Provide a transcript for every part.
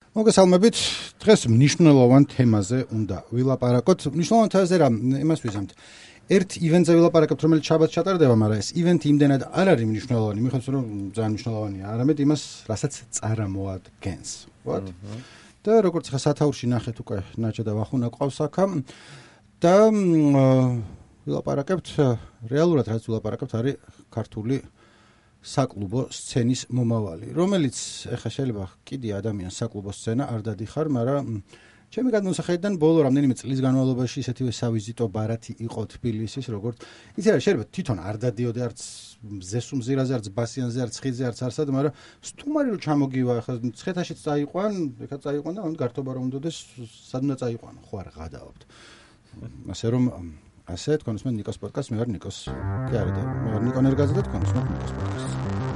მოგესალმებით. დღეს მნიშვნელოვან თემაზე უნდა ვილაპარაკოთ. მნიშვნელოვან თემაზე რა იმას ვიზამთ. ერთ ივენტზე ვილაპარაკებთ, რომელიც შაბათს ჩატარდება, მაგრამ ეს ივენთი იმდენად არ არის მნიშვნელოვანი, მიხედვით რომ ძალიან მნიშვნელოვანია. არამედ იმას, რასაც წარამოადგენს. ვთქვათ. და როგორც ხა სათაურში ნახეთ უკვე ნაჭა და ვახუნა ყავს აქა და ვილაპარაკებთ რეალურად რაც ვილაპარაკებთ არის ქართული საკლუბო სცენის მომავალი, რომელიც ეხა შეიძლება კიდე ადამიანს საკლუბო სცენა არ დადიხარ, მაგრამ ჩემი გადმოსახედიდან ბოლო რამდენიმე წლის განმავლობაში ისეთივე სავიზიტო ბარათი იყო თბილისის, როგორც იცი რა შეიძლება თვითონ არ დადიოდე არც ზესუმზირაზე, არც ბასიანზე, არც ხიდზე, არც არსად, მაგრამ სტუმარი რო ჩამოგივა, ეხა ცხეთაშიც წაიყვან, ეხა წაიყვან და გართობა რომ უნდადეს, სად უნდა წაიყვან, ხო არ ღადაობთ. ასე რომ ასე თქვენს მე ნიკოს პოდკასტ, მე ვარ ნიკოს. კი არა და მე ვარ ნიკო ნერგაძე და თქვენს მე ნიკოს პოდკასტ.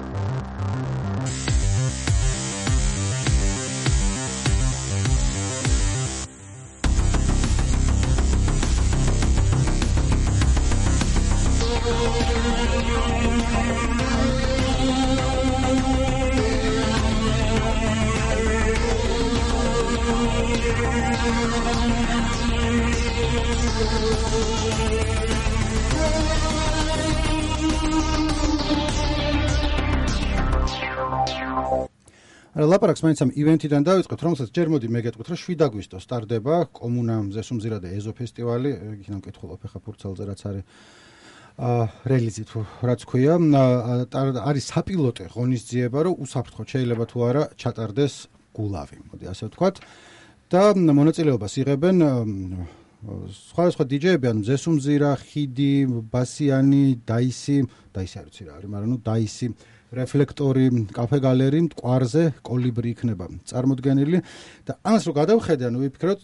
ლაპარაკს მაინც ამ ივენთიდან დავიწყოთ, რომელსაც ჯერ მოდი მე გეტყვით, რომ 7 აგვისტოს სტარდება კომუნა ზესუმზირა და ეზო ფესტივალი, იქიდან მკითხულობ ხა ფურცელზე რაც არის რელიზით რაც ქვია, არის საპილოტე ღონისძიება, რომ უსაფრთხოდ შეიძლება თუ არა ჩატარდეს გულავი, მოდი ასე ვთქვათ. და მონაწილეობას იღებენ სხვადასხვა დიჯეები, ანუ ზესუმზირა, ხიდი, ბასიანი, დაისი არ ვიცი რა არის, მაგრამ ნუ დაისი რეფლექტორი, კაფე გალერი, მტკვარზე, კოლიბრი იქნება წარმოდგენილი და ამას რო გადავხედე, ანუ ვიფიქროთ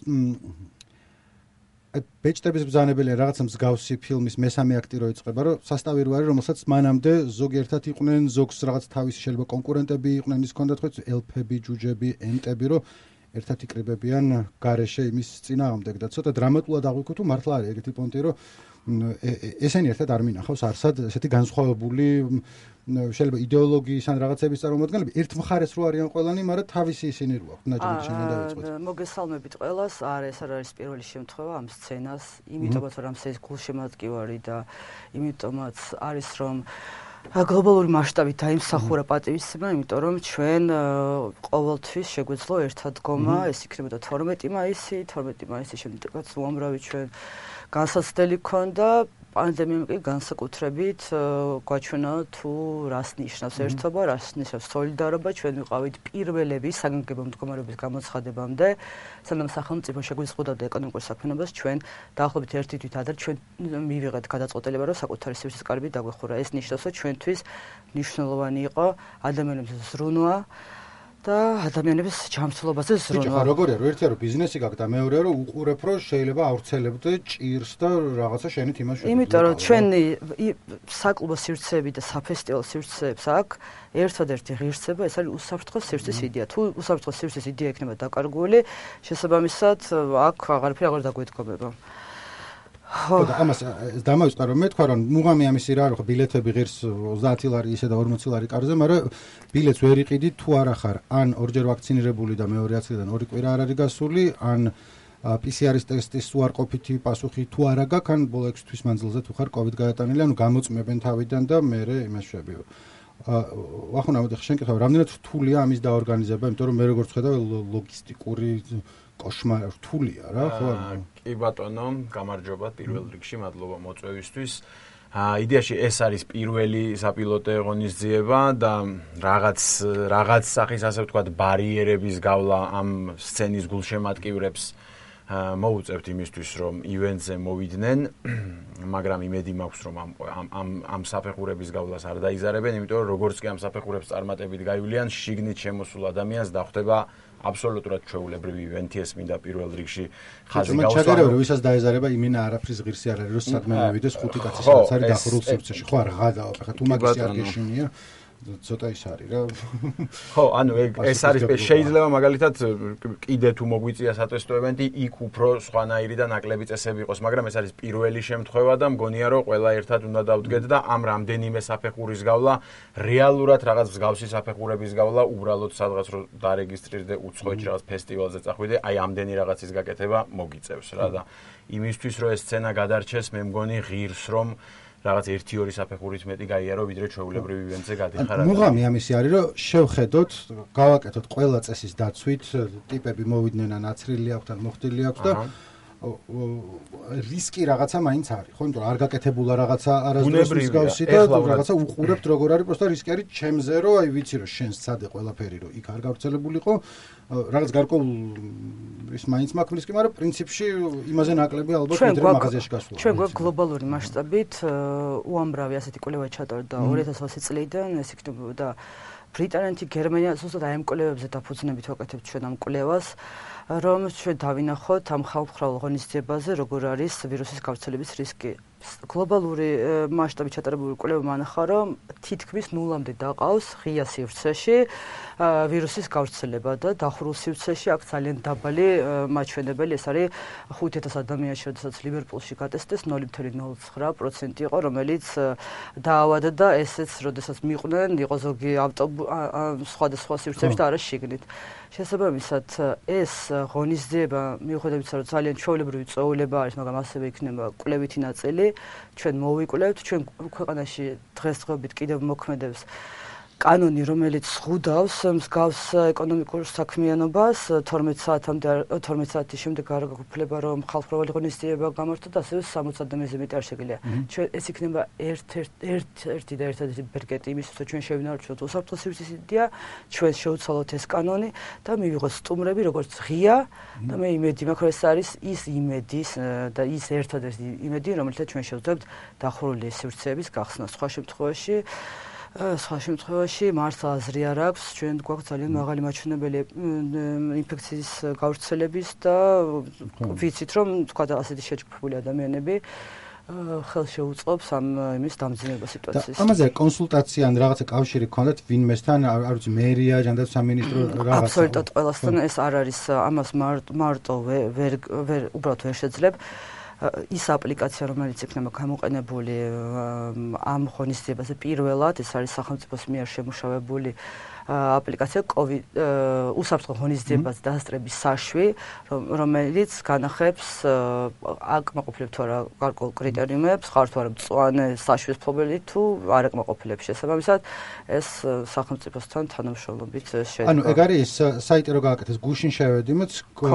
ბეჭდების ბრძანებელი რაღაცა მსგავსი ფილმის მესამე აქტი რო იწყება, რომ სასტავი რო არის, რომელსაც მანამდე ზოგიერთად იყვნენ, ზოგს რაღაც თავისი შეიძლება კონკურენტები იყვნენ, ის ჰქონდათ ხო ელფები, ჯუჯები, ენტები, რომ ერთად იკრიბებიან გარეშე იმის წინააღმდეგ და ცოტა დრამატულად აღვიქვი თუ მართლა არის ეგეთი პონტი, რომ ესენი ერთად არ მინახავს არსად ესეთი განსხვავებული შეიძლება იდეოლოგიის ან რაღაცების წარმოადგენლები ერთ მხარეს რო არიან ყველანი, მაგრამ თავისი ისინი რო აქვს. ნაჭრით შენ დავიწყოთ. მოგესალმებით ყველას. ეს არ არის პირველი შემთხვევა ამ სცენას, იმიტომაც რომ ეს გულშემატკივარი და იმიტომაც არის რომ გლობალური მასშტაბით დაიმსახურა პატივისცემა, იმიტომ რომ ჩვენ ყოველთვის შეგვეძლო ერთად დგომა, ეს იქნებოდა 12 მაისი, შემდეგაც უამრავი ჩვენ განსაცდელი ქონდა, პანდემიამ კი განსაკუთრებით გვაჩვენა თუ რას ნიშნავს ერთობა, რას ნიშნავს სოლიდარობა, ჩვენ ვიყავით პირველები საგანგებო მდგომარეობის გამოცხადებამდე, სანამ სახელმწიფო შეგვიზღუდავდა ეკონომიკურ საქმიანობას, ჩვენ დაახლოებით ერთი თვით ადრე ჩვენ მივიღეთ გადაწყვეტილება, რომ საკუთარი სივრცის კარიბი დაგვეხურა. ეს ნიშნავს, რომ ჩვენთვის მნიშვნელოვანი იყო ადამიანების ზრუნვა და ადამიანების ჯანმრთელობაზე ზრუნვა. ბიჭო, როგორია, რომ ერთია რომ ბიზნესი გაქვს და მეორეა რომ უყურებ, რომ შეიძლება ავრცელებდე ჭირს და რაღაცა შენით იმას შეგვიძლია. იმიტომ რომ ჩვენი საკლუბო სივრცეები და საფესტივალო სივრცეებს აქვს ერთადერთი ღირსება, ეს არის უსაფრთხო სივრცის იდეა. თუ უსაფრთხო სივრცის იდეა იქნება დაკარგული, შესაბამისად აქ აღარაფერი აღარ დაგვედგომება. ხო და ამას დამავიწყდა რომ მე თქვა რომ მუღამი ამისი რა ხო ბილეთები ღირს 30 ლარი ისე და 40 ლარი კარზე, მაგრამ ბილეთს ვერ იყიდით თუ არა ხარ ან ორჯერ ვაქცინირებული და მეორე აცლიდან 2 კვირა არ არის გასული, ან PCR-ის ტესტის უარყოფითი პასუხი თუ არა გაქვს, ან ბოლო 6 თვის მანძილზე თუ ხარ COVID გაეტანილი, ანუ გამოწმებენ თავიდან და მე იმას შვებიო. ვახუნა მოდი შენ კითხავ, რამდენად რთულია ამის დაორგანიზება, იმიტომ რომ მე როგორც ხედავ ლოგისტიკური კოშმარი რთულია რა, ხო? კი ბატონო, გამარჯობა პირველ რიგში, მადლობა მოწვევისთვის. იდეაში ეს არის პირველი საპილოტე ღონისძიება და რაღაც სახის ასე ვთქვათ ბარიერების გავლა ამ სცენის გულშემატკივრებს მოუწევთ იმისთვის, რომ ივენტზე მოვიდნენ, მაგრამ იმედი მაქვს, რომ ამ საფეხურების გავლას არ დაიზარებენ, იმიტომ რომ როგორც კი ამ საფეხურებს წარმატებით გაივლიან, შიგნით შემოსულ ადამიანს დახვდება აბსოლუტურად ჩვეულებრივი ივენთი, ეს მინდა პირველ რიგში ხაზი გავუსვა. ჩაგერევა რომ ვისაც დაეზარება იმენა არაფრის ღირსი არ არის, რომ სადმე მოვიდეს 5 კაცი სადაც არის დახურულ სივრცეში. ხო არ ღადაობ, ხა თუ მაგის არ გეშინია. ცოტა ის არის რა. ხო, ანუ ეს არის შეიძლება მაგალითად კიდე თუ მოგვიწია სატესტო ევენტი, იქ უფრო სხვანაირი და ნაკლები წესები იყოს, მაგრამ ეს არის პირველი შემთხვევა და მგონია რომ ყველა ერთად უნდა დავდგეთ და ამ რამდენიმე საფეხურის გავლა რეალურად რაღაც მსგავსი საფეხურების გავლა უბრალოდ სადღაც რომ დარეგისტრირდე უცხოეთში რაღაც ფესტივალზე წახვიდე, აი ამდენი რაღაცის გაკეთება მოგიწევს რა და იმისთვის რომ ეს სცენა გადარჩეს, მე მგონი ღირს რომ რაღაც 1-2 საფეხურით მეტი გაიარო ვიდრე ჩვეულებრივ ივენტზე გადიხარ. მუღამი ამისი არის რომ შევხედოთ, გავაკეთოთ ყველა წესის დაცვით, ტიპები მოვიდნენ ან აცრილი აქვს ან მოხდილი აქვს და რისკი რაღაცა მაინც არის. ხო, იმიტომ რომ არ გაკეთებულა რაღაცა არასდროს მსგავსი და რაღაცა უყურებთ როგორ არის, просто რისკი არის ჩემზე რომ აი ვიცი რომ შენ სცადე ყველაფერი რომ იქ არ გავრცელებულიყო, რაღაც გარკვეულ ის მაინც მაქვს რისკი, მაგრამ პრინციპში იმაზე ნაკლები ალბათ ვიდრე მაღაზიაში გასვლა. ჩვენ გვაქვს გლობალური მასშტაბით უამრავი ასეთი კვლევა ჩატარდა 2020 წლიდან, ეს იქნებოდა ბრიტანეთი, გერმანია, ზუსტად აი ამ კვლევებზე დაფუძნებით ვაკეთებთ ჩვენ ამ კვლევას, რომ ჩვენ დავინახოთ ამ ხალხმრავალ ღონისძიებაზე როგორ არის ვირუსის გავრცელების რისკი. გლობალური მასშტაბით ჩატარებული კვლევა მანახა, რომ თითქმის ნულამდე დაყავს ღია სივრცეში ვირუსის გავრცელება და დახურულ სივრცეში აქ ძალიან დაბალი მაჩვენებელი, ეს არის 5000 ადამიანში, როდესაც ლივერპულში გატესტეს 0.09% იყო, რომელიც დაავადდა და ესეც როდესაც მიყვნენ, იყო ზოგი სხვადასხვა სივრცეებში და არა შიგნით. შესაბამისად, ეს ღონისძიება მიუხედავად იმისა, რომ ძალიან ჩვეულებრივი წვეულება არის, მაგრამ ასევე იქნება კვლევითი ნაწილი, ჩვენ მოვიკვლევთ, ჩვენ ქვეყანაში დღესდღეობით კიდევ მოქმედებს კანონი, რომელიც ზღუდავს მსგავს ეკონომიკურ საქმიანობას 12 საათის შემდეგ არ გაგვფლება რომ ხალხმრავალი ღონისძიება გამართოთ, ასევე 60 ადამიანზე მეტი არ შეგიძლია. ჩვენ ეს იქნება ერთ-ერთი და ერთადერთი ბერკეტი იმისთვის, რომ ჩვენ შევინარჩუნოთ უსაფრთხო სივრცეიდია, ჩვენ შევცვალოთ ეს კანონი და მივიღოთ სტუმრები, როგორც ღია და მე იმედი მაქვს, რომ ეს არის ის იმედის და ის ერთადერთი იმედი, რომელთაც ჩვენ შევძლებთ დახურული სივრცეების გახსნა. სხვა შემთხვევაში მართლა აზრი არ აქვს, ჩვენ გვაქვს ძალიან მაღალი მაჩვენებელი ინფექციის გავრცელების და ვიცით რომ თქვა და ასეთი შეჯგუფებული ადამიანები ხელს შეუწყობს ამ იმის დამძიმება სიტუაციის. ამაზე კონსულტაცია ან რაღაცა კავშირი გქონდათ ვინმესთან, არ ვიცი, მერია, ჯანდაცვის სამინისტრო რაღაცა. აბსოლუტურად ყველასთან ეს არ არის, ამას მარტო უბრალოდ ვერ შეძლებ. ის აპლიკაცია, რომელიც იქნება გამოყენებული ამ ღონისძიებაზე პირველად, ეს არის სახელმწიფოს მიერ შემუშავებული აპლიკაცია უსაფრთხო ღონისძიებას დასწრების საშვი, რომელიც განახებს აკმაყოფილებს თუ არა გარკვეულ კრიტერიუმებს, ხარ თუ არა მწვანე საშვის ფლობელი თუ არ აკმაყოფილებს. შესაბამისად, ეს სახელმწიფოსთან თანამშრომლობით შედგება. ანუ ეგ არის საიტი რო გააკეთეს, გუშინ შევედიმთ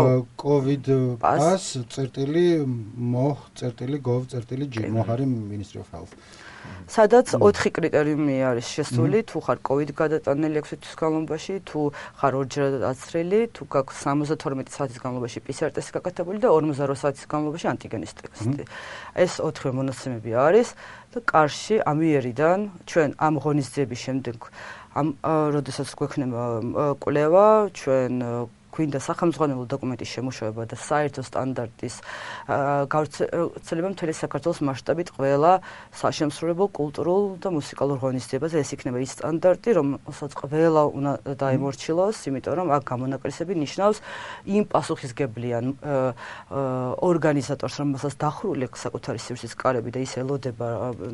covid.pas.moh.gov.g მოხარი Ministry of Health. სადაც 4 კრიტერიუმი არის შესული, თუ ხარ COVID გადატანილი 6 თვის განმავლობაში, თუ ხარ ორჯერ აცრილი, თუ გაქვს 72 საათის განმავლობაში PCR ტესტი გაკეთებული და 48 საათის განმავლობაში ანტიგენის ტესტი. ეს 4 მონაცემები არის და კარში ამიერიდან ჩვენ ამ ღონისძიების შემდეგ როდესაც გვექნება კვლევა, ჩვენ გვინდა სახელმძღვანელო დოკუმენტის შემუშავება და საერთო სტანდარტის გავრცელება მთელი საქართველოს მასშტაბით ყველა საშემსრულებელ კულტურულ და მუსიკალურ ღონისძიებაზე. ეს იქნება ის სტანდარტი, რომელსაც ყველა უნდა დაემორჩილოს, იმიტომ რომ აქ გამონაკლისები ნიშნავს იმ პასუხისგებლიან ორგანიზატორს, რომელსაც დახურული აქვს საკუთარი სივრცის კარები და ის ელოდება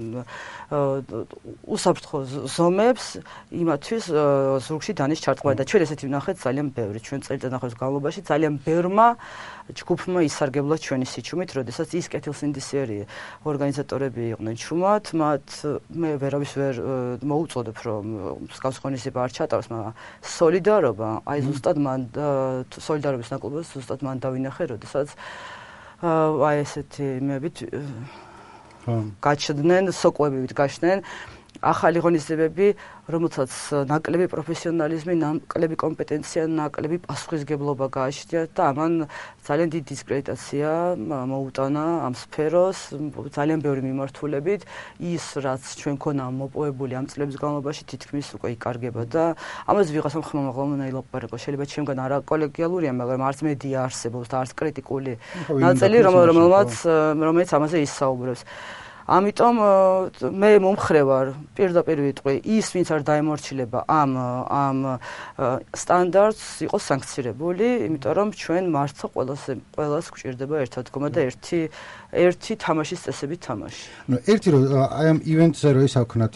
უსაფრთხო ზომებს, იმათვის ზურგში დანის ჩარტყმა და ჩვენ ესეთი ვნახეთ ძალიან ბევრი ჩვენ წელიწადნახევრის განმავლობაში ძალიან ბევრმა ჯგუფმა ისარგებლა ჩვენი სიჩუმით, როდესაც ის კეთილსინდისიერი ორგანიზატორები იყვნენ ჩუმად, მათ მე ვერავის ვერ მოუწოდებ, რომ მსგავს ღონისძიება არ ჩატაროს, მაგრამ სოლიდარობა, აი ზუსტად მან სოლიდარობის ნაკლუბს ზუსტად მან დავინახე, როდესაც აი ესეთი იმებით გაჩნდნენ, სოკვებივით გაჩნდნენ ახალი ღონისძიებები, რომელსაც ნაკლები პროფესიონალიზმი, ნაკლები კომპეტენცია, ნაკლები პასუხისგებლობა გააჩნიათ და ამან ძალიან დიდი დისკრედიტაცია მოუტანა ამ სფეროს, ძალიან ბევრი მიმართულებით. ის, რაც ჩვენ ქონა მოპოვებული ამ წლების განმავლობაში, თითქმის უკვე იკარგება და ამაზე ვიღაცამ ხმამაღლა უნდა ილაპარაკოს. შეიძლება ჩემგან არა კოლეგიალურია, მაგრამ არც მედია არსებობს და არც კრიტიკული ნაწილი, რომელიც ამაზე ისაუბრებს. ამიტომ მე მომხრე ვარ პირდაპირ ვიტყვი ის ვინც არ დაემორჩილება ამ სტანდარტს იყოს სანქცირებული, იმიტომ რომ ჩვენ მართლა ყველას გვჭირდება ერთადგომა და ერთი თამაშის წესებით თამაში. ნუ ერთი რომ აი ამ ივენტზე რო ის ავქნათ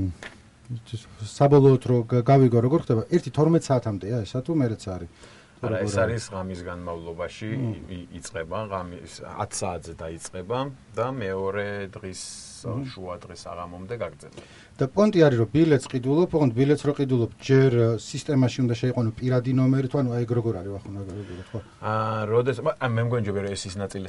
საბოლოოდ რო გავიგო როგორ ხდება 1-12 საათამდეა ესა თუ მერეც არის? არა, ეს არის ღამის განმავლობაში იწყება, ღამის 10 საათზე დაიწყება და მეორე დღის შუა დღის აღამომდე გაგრძელდება. და პონტი არის რომ ბილეთს ყიდულობ, ოღონდ ბილეთს რო ყიდულობ, ჯერ სისტემაში უნდა შეიყვანო პირადი ნომერი თუ ანუ აი როგორ არის ახლა ნაგებობთ ხო? მე მგონი ჯობია ეს ის ნაწილი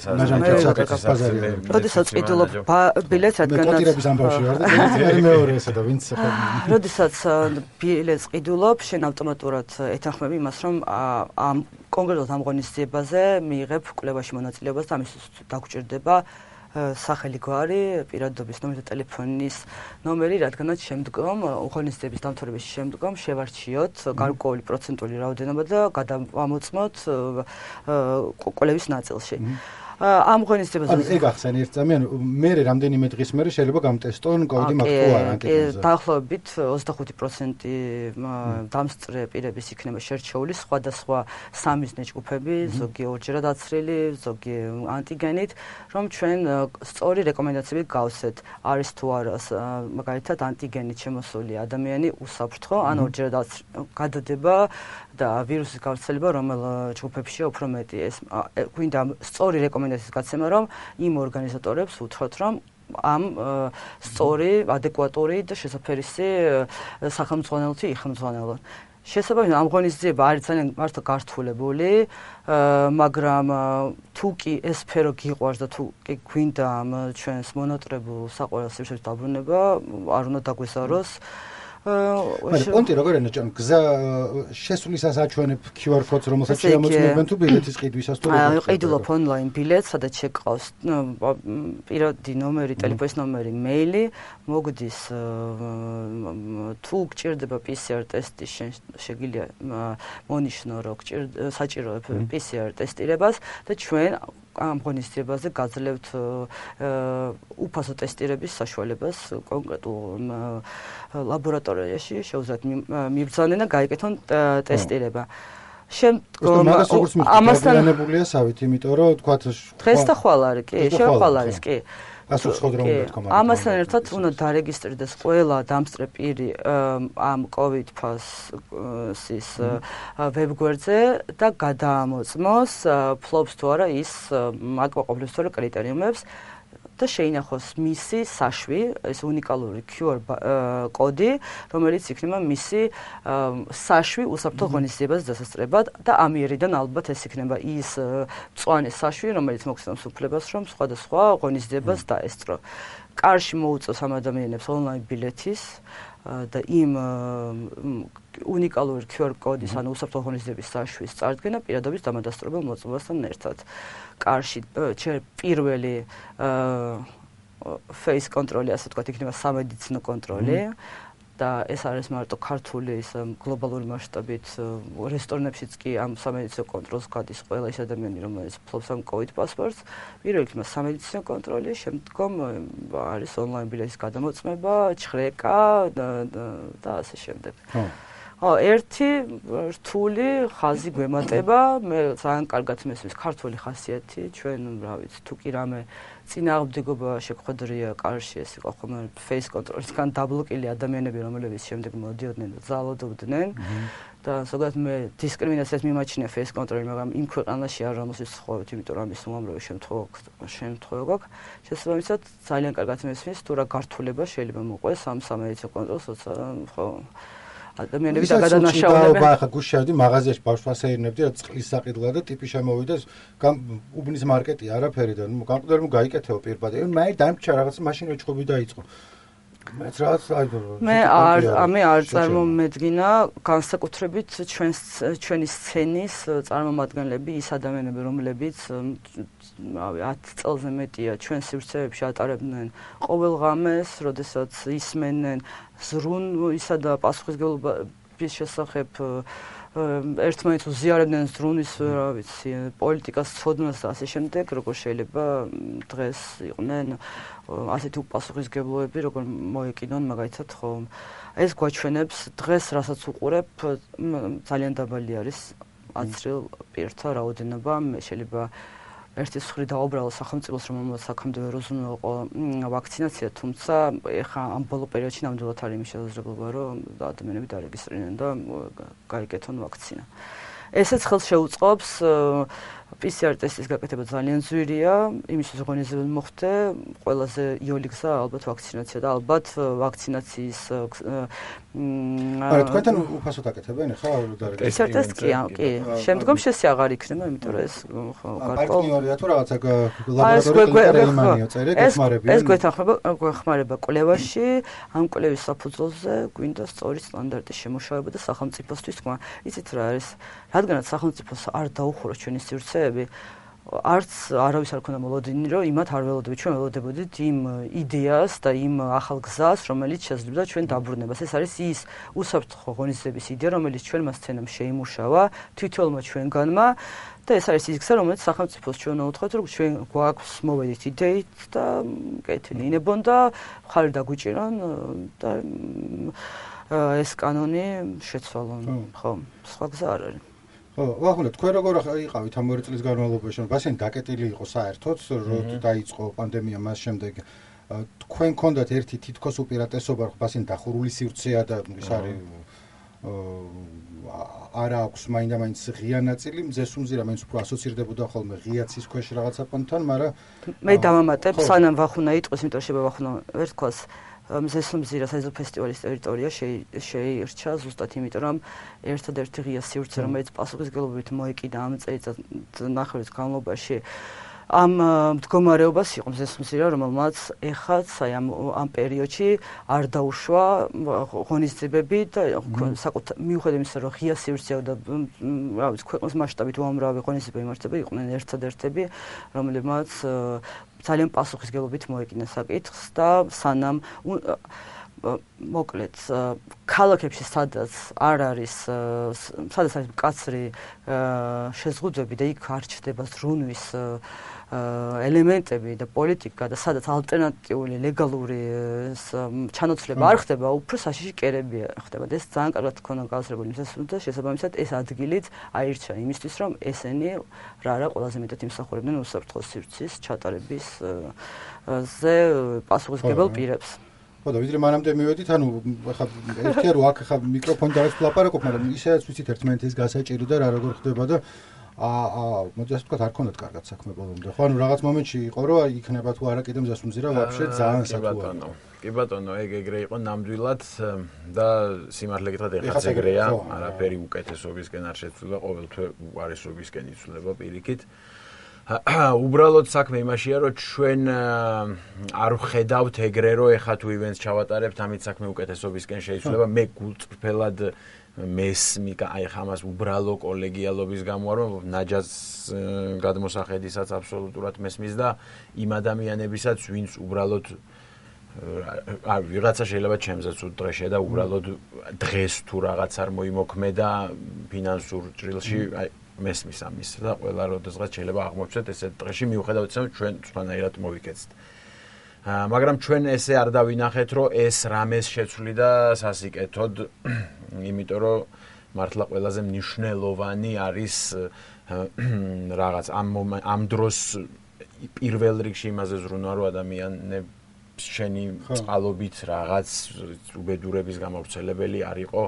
როდესაც ყიდულობ ბილეთს რადგანაც მოტირების ამბავში ვარ და მეორე ესა და ვინც როდესაც ბილეთს ყიდულობ, შენ ავტომატურად ეთანხმები იმას, რომ ამ კონკრეტულად ამ ღონისძიებაზე მიიღებ კვლევაში მონაწილეობას და ამისთვის დაგჭირდება სახელი გვარი, პირადობის ნომერი და ტელეფონის ნომერი, რადგანაც შემდგომ ღონისძიების დამთავრების შემდგომ შევარჩიოთ გარკვეული პროცენტული რაოდენობა და გადავამოწმოთ კვლევის ნაწილში. ამ ღონისძიებაზე ანუ ეგ ახსენე ერთ წამიან მე რამდენიმე დღის მერე შეიძლება გამტესტონ კოვიდი მაგ თუ არა ანკეტაზე. დაახლოებით 25% დამსწრე პირების იქნება შერჩეული სხვადასხვა სამიზნე ჯგუფები, ზოგი ორჯერად აცრილი, ზოგი ანტიგენით, რომ ჩვენ სწორი რეკომენდაციები გავსეთ. არის თუ არა მაგალითად ანტიგენით შემოსული ადამიანი უსაფრთხო, ან ორჯერად გადადება და ვირუსის გავრცელება რომელ ჯგუფებშია უფრო მეტი. ეს გვინდა სწორი რეკომენდაციის გაცემა, რომ იმ ორგანიზატორებს უთხრათ, რომ ამ სწორი, ადეკვატური და შესაფერისი სახელმძღვანელოთი იხმძღვანელონ. შესაბამისად ამ ღონისძიება არის ძალიან მართლა გართულებული, მაგრამ თუ კი ეს სფერო გიყვარს და თუ კი გვინდა ამ ჩვენს მონოტრებულ საყოველთაო სივრცეებში დაბრუნება, არ უნდა დაგვესაროს. პონტი როგორ ენაჭან გზა შესვლისას აჩვენებ QR კოდს რომელსაც შეამოწმებენ თუ ბილეთის ყიდვისას თუ ყიდულობ ონლაინ ბილეთს, სადაც შეგყავს პირადი ნომერი, ტელეფონის ნომერი, მეილი, მოგდის თუ გჭირდება PCR ტესტი, შეგიძლია მონიშნო რომ საჭიროებ PCR ტესტირებას და ჩვენ ამ ღონისძიებაზე გაძლევთ უფასო ტესტირების საშუალებას კონკრეტულ ლაბორატორიაში შეუძლათ მიბრძანენ და გაიკეთონ ტესტირება. შემდგომ ამასთან განებულია სავით, იმიტომ რომ თქვათ დღეს და ხვალ არის, კი, შევხვალ არის, კი. ამასთან ერთად უნდა დარეგისტრირდეს ყველა დამსწრე პირი ამ COVID pass-ის ვებგვერდზე და გადაამოწმოს ფლობს თუ არა ის აკმაყოფილებს თუ არა კრიტერიუმებს და შეინახოს მისი საშვი, ეს უნიკალური QR კოდი, რომელიც იქნება მისი საშვი უსაფრთხო ღონისძიებას დასასწრებად და ამიერიდან ალბათ ეს იქნება ის მწვანე საშვი, რომელიც მოგცემს უფლებას, რომ სხვადასხვა ღონისძიებას დაესწრო. კარში მოუწევს ამ ადამიანებს ონლაინ ბილეთის და იმ უნიკალური QR კოდის ანუ უსაფრთხო ღონისძიების საშვის წარდგენა პირადობის დამადასტურებელ მოწმობასთან ერთად. კარში პირველი face control-ი, ასე ვთქვათ, იქნება სამედიცინო კონტროლი და ეს არის მარტო ქართული ის გლობალური მასშტაბით რესტორნებშიც კი ამ სამედიცინო კონტროლს გადის ყველა ის ადამიანი, რომელიც ფლობს ამ COVID პასპორტს. პირველი იქნება სამედიცინო კონტროლი, შემდგომ არის ონლაინ ბილეთის გადამოწმება, ჩხრეკა და ასე შემდეგ. ერთი რთული ხაზი გვემატება, მე ძალიან კარგად მესმის ქართული ხასიათი, ჩვენ რა ვიცი, თუ კი რამე წინააღმდეგობა შეგვხვედრია კარში, ეს იყო ხოლმე face control-ისგან დაბლოკილი ადამიანები, რომლებიც შემდეგ მოდიოდნენ და ძალადობდნენ და ზოგადად მე დისკრიმინაციას მიმაჩნია face control-ი, მაგრამ იმ ქვეყანაში არ რომელსაც ხოვთ, იმიტომ რომ ის უამრავი შემთხვევა გვაქვს. შესაბამისად, ძალიან კარგად მესმის, თუ რა გართულება შეიძლება მოყვეს ამ სამედიცინო კონტროლს, ხო ადამიანები და გადანაშაულები. ახლა გუშავდი მაღაზიაში ბავშვს ასეირნებდი, რა წყლის საყიდლა და ტიპი შემოვიდა, უბნის მარკეტი არაფერი და გამყიდველი გაიკეთეო პირბადე. მე დამჭა რაღაც მაშინ ეჭხობი დაიწყო. მეც რაღაც მე არ წარმომედგინა განსაკუთრებით ჩვენი სცენის წარმომადგენლები, ის ადამიანები, რომლებიც 10 წელზე მეტია ჩვენ სივრცეებში ატარებდნენ ყოველ ღამეს, როდესაც ისმენენ ზრუნვისა და პასუხისმგებლობის შესახებ ერთმანეთს უზიარებდნენ ზრუნვის, რა ვიცი, პოლიტიკას ცოდნას და ასე შემდეგ, როგორ შეიძლება დღეს იყვნენ ასეთი უპასუხისმგებლოები, როგორ მოეკიდონ მაგალითად ხომ. ეს გვაჩვენებს დღეს, რასაც უყურებ, ძალიან დაბალი არის აცრილ პირთა რაოდენობა, შეიძლება ერთის მხრივ დაუბრალო სახელმწიფოს, რომელმაც აქამდე ვერ უზრუნველყო ვაქცინაცია, თუმცა ეხა ამ ბოლო პერიოდში ნამდვილად არის იმის შესაძლებლობა, რომ ადამიანები დარეგისტრირდნენ და გაიკეთონ ვაქცინა. ესეც ხელს შეუწყობს PCR ტესტის გაკეთება ძალიან ძვირია, იმისთვის ორგანიზმი მოხდე, ყველაზე იოლი გზა ალბათ ვაქცინაცია და ალბათ ვაქცინაციის არა, თქვენთან უფასოდ აკეთებენ ხა PCR ტესტი კი, შემდგომ შესი აღარ იქნება, იმიტომ რომ ეს პარტნიორია თუ რაღაცა ლაბორატორიული წერე გეხმარებიან. ეს გვეხმარება კვლევაში, ამ კვლევის საფუძველზე გვინდა სწორი სტანდარტის შემუშავება და სახელმწიფოსთვის თქმა. იცით რა არის, რადგანაც სახელმწიფოს არ დაუხუროს ჩვენი სივრცეები, არც არავის არ ქონდა მოლოდინი, რომ იმათ არ ველოდებით, ჩვენ ველოდებოდით იმ იდეას და იმ ახალ გზას, რომელიც შეძლებდა ჩვენ დაბრუნებას. ეს არის ის უსაფრთხო ღონისძიების იდეა, რომელიც ჩვენმა სცენამ შეიმუშავა თვითონმა ჩვენგანმა და ეს არის ის გზა, რომელიც სახელმწიფოს ჩვენ უთხოვთ, რომ ჩვენ გვაქვს მოვედით იდეით და კეთილინებონ და ხარ დაგვიჭირონ და ეს კანონი შეცვალონ, ხო, სხვა გზა არ არის. ხო, ვახუნდა, თქვენ როგორ იყავით ამ 2 წლის განმავლობაში, რომ ბასენი დაკეტილი იყო საერთოდ, რომ დაიწყო პანდემია მას შემდეგ. თქვენ გქონდათ ერთი თითქოს უპირატესობა, რომ ბასენი დახურული სივრცეა და ის არის არა აქვს მაინდა-მაინც ღია ნაწილი, მზესუმზირა მაინც უფრო ასოცირდებოდა ხოლმე ღია ცის ქვეშ რაღაცა პონთან, მაგრამ მე დავამატებ, სანამ ვახუნა იტყვის, იმიტომ რომ შეიძლება ვახუნა ვერ თქვას მზესუმზირა საერთო ფესტივალის ტერიტორია შეირჩა ზუსტად იმიტომ, რომ ერთადერთი ღია სივრცე, რომელიც პასუხისმგებლობით მოეკიდა ამ წელიწად-ნახევრის განმავლობაში, ამ მდგომარეობას იყო მზესუმზირა, რომელმაც ეხაც აი ამ პერიოდში არ დაუშვა ღონისძიებები და მიუხედავად იმისა, რომ ღია სივრცეა და რა ვიცი, ქვეყნის მასშტაბით უამრავი ღონისძიება იმართება, იყვნენ ერთადერთები, რომლებმაც ძალიან პასუხისმგებლობით მოეკიდნენ საკითხს და სანამ მოკლედ ქალაქებში სადაც არის მკაცრი შეზღუდვები და იქ არ ჩნდება ზრუნვის ელემენტები და პოლიტიკა და სადაც ალტერნატიული ლეგალური ჩანაცვლება არ ხდება, უფრო საშიში კერები ხდება და ეს ძალიან კარგად ქონა გააზრებული და შესაბამისად ეს ადგილიც აირჩა იმისთვის, რომ ესენი რა ყველაზე მეტად იმსახურებდნენ უსაფრთხო სივრცის ჩატარების ზე პასუხისმგებელ პირებს. ხო და ვიდრე მანამდე მივედით, ანუ ხა ერთია რომ აქ ხა მიკროფონი დაეც ვლაპარაკობ, მაგრამ ისედაც ვიცით ერთმანეთის გასაჭირი და რა როგორ ხდება და მოდი ასე ვთქვათ, არ ქონდათ კარგად საქმე ბოლომდე. ხო, ანუ რაღაც მომენტში იყო, რომ იქნება თუ არა კიდე მზესუმზირა ვაფშე ძალიან საკუა. კი ბატონო, ეგრე იყო ნამდვილად და სიმართლე გითხრათ, ეხაც ეგრეა, არაფერი უკეთესობისკენ არ შეცვლა, ყოველთვე უყარესობისკენ იცვლება პირიქით. უბრალოდ საქმე იმაშია, რომ ჩვენ არ ვხედავთ ეგრე, რომ ეხა თუ ივენს ჩავატარებთ, ამით საქმე უკეთესობისკენ შეიცვლება. მე გულწრფელად მესმი, აი ხა ამას უბრალო კოლეგიალობის გამო არ ნაჯას გადმოსახედისაც აბსოლუტურად მესმის და იმ ადამიანებისაც, ვინც უბრალოდ ვიღაცა შეიძლება ჩემზეც უდრეშე და უბრალოდ დღეს თუ რაღაც არ მოიმოქმედა ფინანსურ ჭრილში, აი მესმის ამის და ყველა როდესღაც შეიძლება აღმოჩნდეთ ესეთ დღეში მიუხედავად იმისა, რომ ჩვენ სხვანაირად მოვიქეცთ. მაგრამ ჩვენ ესე არ დავინახეთ, რომ ეს რამეს შეცვლიდა სასიკეთოდ, იმიტომ რომ მართლა ყველაზე მნიშვნელოვანი არის რაღაც ამ დროს პირველ რიგში იმაზე ზრუნვა, რომ ადამიანებს შენი წყალობით რაღაც უბედურების გამავრცელებელი არ იყო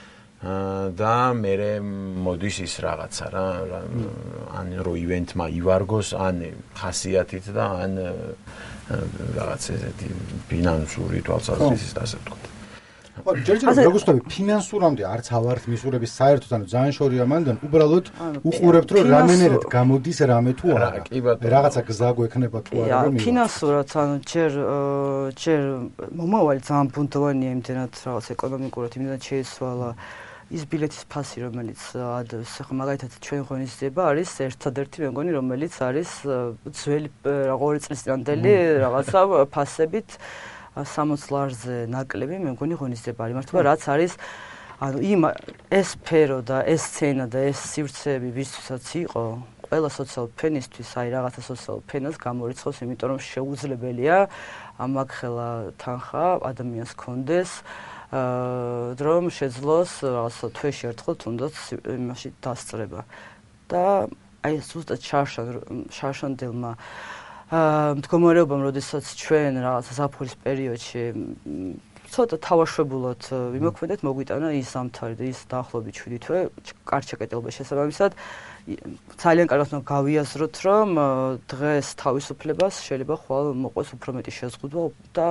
და მე მოდის ის რაღაცა რა ან რო ივენთმა ივარგოს ან ხასიათით და ან რაღაც ესეთი ფინანსური თვალსაზრისით ასე ვთქვათ. ხო, ჯერჯერობით როგორ ვთქვი, ფინანსურამდე არც ავართ მისურების საერთოდ, ანუ ძალიან შორია მანდან, უბრალოდ უყურებთ, რომ რამენერად გამოდის რამე თუ არა. რაღაცა გზა გვექნება თუ არა რომ ფინანსურად, ანუ ჯერ მომავალი ძალიან ბუნდოვანია იმდენად რაღაც ეკონომიკურად იმდენად შეიცვალა ის ბილეთის ფასი, რომელიც ახლა მაგალითად ჩვენ ღონისძიება არის ერთადერთი მე მგონი, რომელიც არის ძველი 2 წლის წინანდელი რაღაცა ფასებით 60 ლარზე ნაკლები მე მგონი ღონისძიება არის მართლა, რაც არის ანუ ეს სფერო და ეს სცენა და ეს სივრცეები ვისთვისაც იყო, ყველა სოციალურ ფენისთვის, აი რაღაცა სოციალურ ფენას გამორიცხავს, იმიტომ რომ შეუძლებელია ამაგხელა თანხა ადამიანს კონდეს, რომ შეძლოს რაღაცა თვეში ერთხელ თუნდაც იმაში დასწრება. და აი ზუსტად შარშანდელმა მდგომარეობამ, როდესაც ჩვენ რაღაცა ზაფხულის პერიოდში ცოტა თავაშვებულად ვიმოქმედეთ, მოგვიტანა ის ზამთარი და ის დაახლოებით 7 თვე კარგ ჩაკეტილობა შესაბამისად ძალიან კარგად უნდა გავიაზროთ, რომ დღეს თავისუფლებას შეიძლება ხვალ მოყვეს უფრო მეტი შეზღუდვა და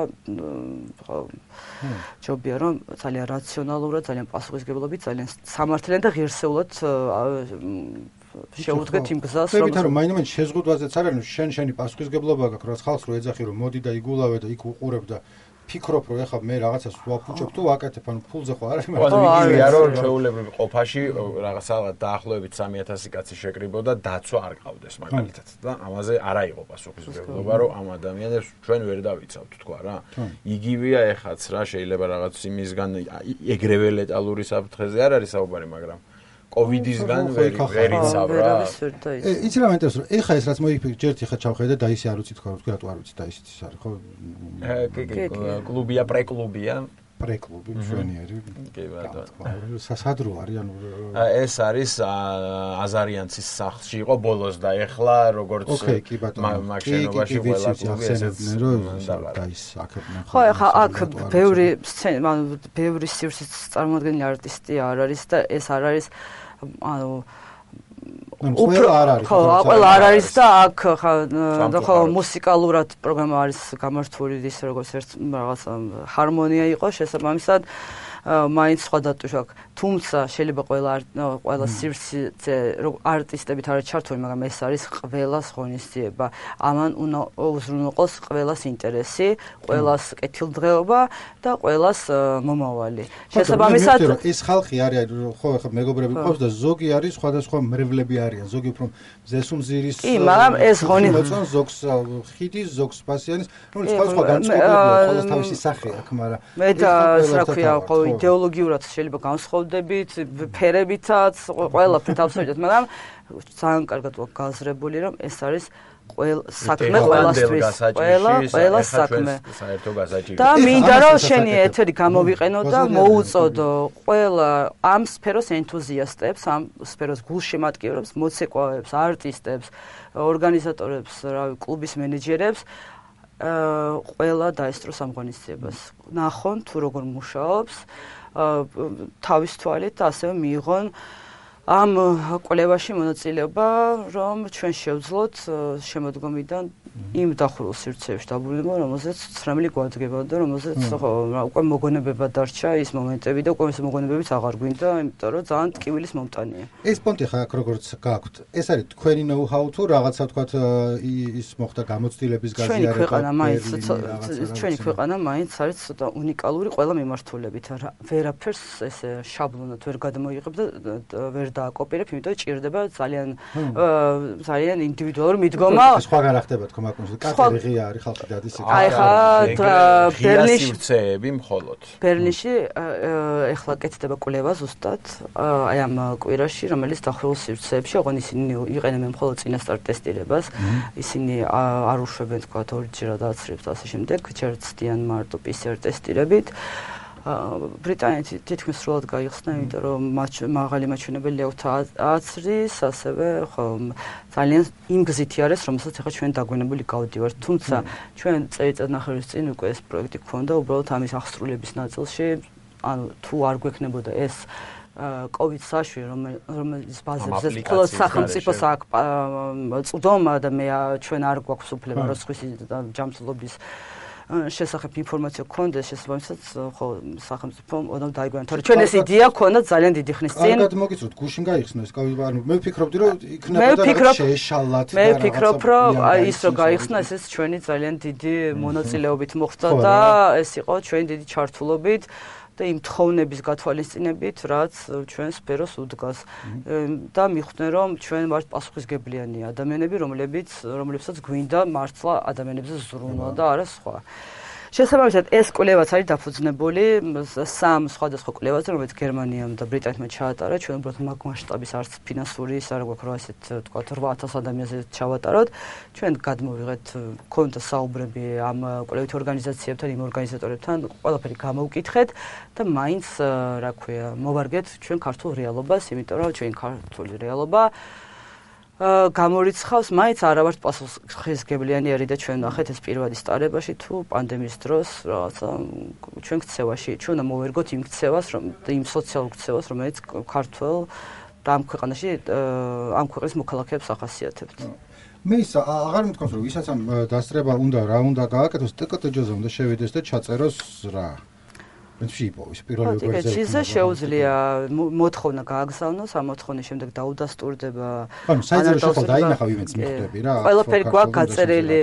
ჯობია რომ ძალიან რაციონალურად, ძალიან პასუხისმგებლობით, ძალიან სამართლიან და ღირსეულად შეუდგეთ იმ გზას, რომ მაინც შეზღუდვაზეც არ არის, შენი პასუხისმგებლობა გაქვს, რაც ხალხს რო ეძახი რომ მოდი და იგულავე და იქ უყურებ და ფიქრობ რომ ეხლა მე რაღაცას ვაფუჭებ თუ ვაკეთებ, ანუ ფულზე ხო არ არის მაგრამ იგივეა რომ ჩვეულებრივ ყოფაში რაღაცა დაახლოებით 3000 კაცი შეკრიბოდა დაცვა არ ყავდეს მაგალითად და ამაზე არა იყო პასუხისმგებლობა რომ ამ ადამიანებს ჩვენ ვერ დავიცავთ თქვა რა იგივეა ეხაც რა შეიძლება რაღაც იმისგან ეგრევე ლეტალური საფრთხეზე არ არის საუბარი მაგრამ კოვიდისგან ვერ იცავ რა. იცი რა მეტყვი რომ ეხა ეს რაც მოიფიქრე ჯერთ ეხა ჩავხედე და ისე არ უცით ხო რა თუ არ უცით და ისიც არის ხო? კლუბია პრეკლუბია პრეკლუბი მშვენიერი. კი ბატონო. სასადრო არის ანუ ეს არის აზარიანცის სახლში იყო ბოლოს და ეხლა როგორც მაგ შენობაში ყველა კლუბი ესეც და ის აქებდნენ. ხო ეხა აქ ბევრი სცენა, ანუ ბევრი სივრცის წარმოადგენელი არტისტი არ არის და ეს არ არის ანუ ყველა არ არის და აქ ხო მუსიკალურად პროგრამა არის გამართული ისე როგორც ერთ რაღაც ჰარმონია იყო შესაბამისად მაინც სხვა დატვირთვა აქვს თუმცა შეიძლება ყველა სივრცეზე არტისტებით არ ჩართული მაგრამ ეს არის ყველას ღონისძიება ამან უნდა უზრუნველყოს ყველას ინტერესი ყველას კეთილდღეობა და ყველას მომავალი შესაბამისად ეს ხალხი არის ხო ახლა მეგობრები ყავს და ზოგი არის სხვადასხვა მრევლები არიან ზოგი უფრო ზესუმზირის კი მაგრამ ეს ღონისძიება ზოგს ხიდის ზოგს პასიანის რომელიც სხვადასხვა განწყობილია ყველას თავისი სახე აქვს მაგრამ მე და რა ქვია ხო იდეოლოგიურად შეიძლება განსხვავდებით, ფერებითაც, ყველაფრით აბსოლუტურად, მაგრამ ძალიან კარგად გაზრებული რომ ეს არის საქმე ყველასთვის, ყველა საქმე. და მინდა რომ შენი ეთერი გამოვიყენო და მოუწოდო ყველა ამ სფეროს ენთუზიასტებს, ამ სფეროს გულშემატკივრებს, მოცეკვავებს, არტისტებს, ორგანიზატორებს, კლუბის მენეჯერებს ყველა დაესწროს ამ ღონისძიებას. ნახონ თუ როგორ მუშაობს თავის თვალით ასევე მიიღონ ამ კვლევაში მონაწილეობა, რომ ჩვენ შევძლოთ შემოდგომიდან იმ დახურულ სივრცეებში დაბრუნება, რომელზეც ცრემლი გვადგება და რომელზეც უკვე მოგონებება დარჩა ის მომენტები და უკვე ეს მოგონებებიც აღარ გვინდა, იმიტომ რომ ძალიან ტკივილის მომტანია. ეს პონტი ხა როგორც გაქვთ, ეს არის თქვენი ნოუ-ჰაუ თუ რაღაცა თქვათ ის მოხდა გამოცდილების გაზიარება? ჩვენი ქვეყანა მაინც არის ცოტა უნიკალური ყველა მიმართულებით. ვერაფერს ესე შაბლონად ვერ გადმოიღებ და ვერ დააკოპირებ, იმიტომ ჭირდება ძალიან ინდივიდუალური მიდგომა. სხვაგან ხდება თქო მაგ კატერი ღია არის ხალხი დადის იქ. აი ხა ბერლინში სივრცეები მხოლოდ. ბერლინში ეხლა კეთდება კვლევა ზუსტად აი ამ კვირაში, რომელიც დახურულ სივრცეებში, ოღონდ ისინი იყენებენ მხოლოდ წინასწარ ტესტირებას. ისინი არ უშვებენ თქვა ორჯერად აცრებს და ასე შემდეგ, ჯერ ცდიან მარტო PCR ტესტირებით. ბრიტანეთი თითქმის სრულად გაიხსნა, იმიტომ რომ მაღალი მაჩვენებელი აქვთ აცრის, ასევე ხო ძალიან იმ გზითი არის, რომელსაც ახლა ჩვენ დაგვენებული გავდივართ. თუმცა ჩვენ წელიწადნახევრის წინ უკვე ეს პროექტი გქონდა, უბრალოდ ამის აღსრულების ნაწილში, ანუ თუ არ გვექნებოდა ეს COVID საშვი, რომელიც ბაზებზე მხოლოდ სახელმწიფოს აქვს წვდომა და მე ჩვენ არ გვაქვს უფლება როსხვისი და ჯანმრთელობის შესახებ ინფორმაცია გქონდეს, შესაბამისად ხო სახელმწიფომ უნდა დაიგვიანოს. თორე ჩვენ ეს იდეა გქონდა ძალიან დიდი ხნის წინ. კარგად მოგიწევთ, გუშინ გაიხსნა ეს კავი, ანუ მე ვფიქრობდი რომ იქნებოდა შეეშალათ და მე ვფიქრობ რომ ის რომ გაიხსნა ეს ჩვენი ძალიან დიდი მონაწილეობით მოხდა და ეს იყო ჩვენი დიდი ჩართულობით. და იმ თხოვნების გათვალისწინებით, რაც ჩვენ სფეროს უდგას და მიხვდნენ რომ ჩვენ ვართ პასუხისგებლიანი ადამიანები, რომლებსაც გვინდა მართლა ადამიანებზე ზრუნვა და არა სხვა. შესაბამისად ეს კვლევაც არის დაფუძნებული სამ სხვადასხვა კვლევაზე, რომელიც გერმანიამ და ბრიტანეთმა ჩაატარა. ჩვენ უბრალოდ მაგ მასშტაბის არც ფინანსური ის არ გვაქვს, რომ ასეთ თქვა 8000 ადამიანზე ჩავატაროთ. ჩვენ გადმოვიღეთ, ქონდა საუბრები ამ კვლევითი ორგანიზაციებთან, იმ ორგანიზატორებთან, ყველაფერი გამოვკითხეთ და მაინც რა ქვია, მოვარგეთ ჩვენ ქართულ რეალობას, იმიტომ რომ ჩვენ ქართული რეალობა გამორიცხავს, მაინც არა ვართ პასუხისმგებლიანი და ჩვენ ნახეთ ეს პირველი სტარებაში თუ პანდემიის დროს რაღაცა ჩვენ ქცევაში, ჩვენ უნდა მოვერგოთ იმ ქცევას, იმ სოციალურ ქცევას, რომელიც ქართულ და ამ ქვეყანაში ამ ქვეყნის მოქალაქეებს ახასიათებთ. მე ის აღარ მithქვამს, რომ ვისაც ამ დასწრება უნდა რა უნდა გააკეთოს, ტკტჯ-ზე უნდა შევიდეს და ჩაწეროს რა. პრინციპი პირველი ვერსია შეუძლია მოთხოვნა გააგზავნოს, ამ მოთხოვნის შემდეგ დაუდასტურდება. ანუ საერთოდ შეხო დაინახავ იმენს მიხვდები რა. ყველაფერი გვაქვს გაწერილი.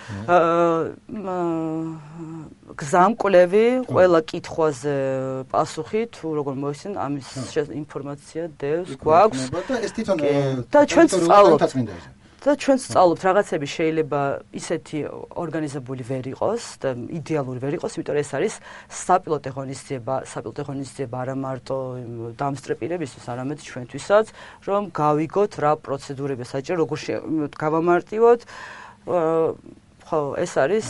გზამკვლევი, ყველა კითხვაზე პასუხი თუ როგორ მოიხსენ ამის ინფორმაცია დევს გვაქვს. და ეს თვითონ და ჩვენ სწავლობთ. და ჩვენ სწავლობთ რაღაცები შეიძლება ისეთი ორგანიზებული ვერ იყოს და იდეალური ვერ იყოს, იმიტომ რომ ეს არის საპილოტო ღონისძიება არა მარტო დამსწრეპირებისთვის, არამედ ჩვენთვისაც, რომ გავიგოთ რა პროცედურები საჭირო, როგორ გავამარტივოთ. ხო, ეს არის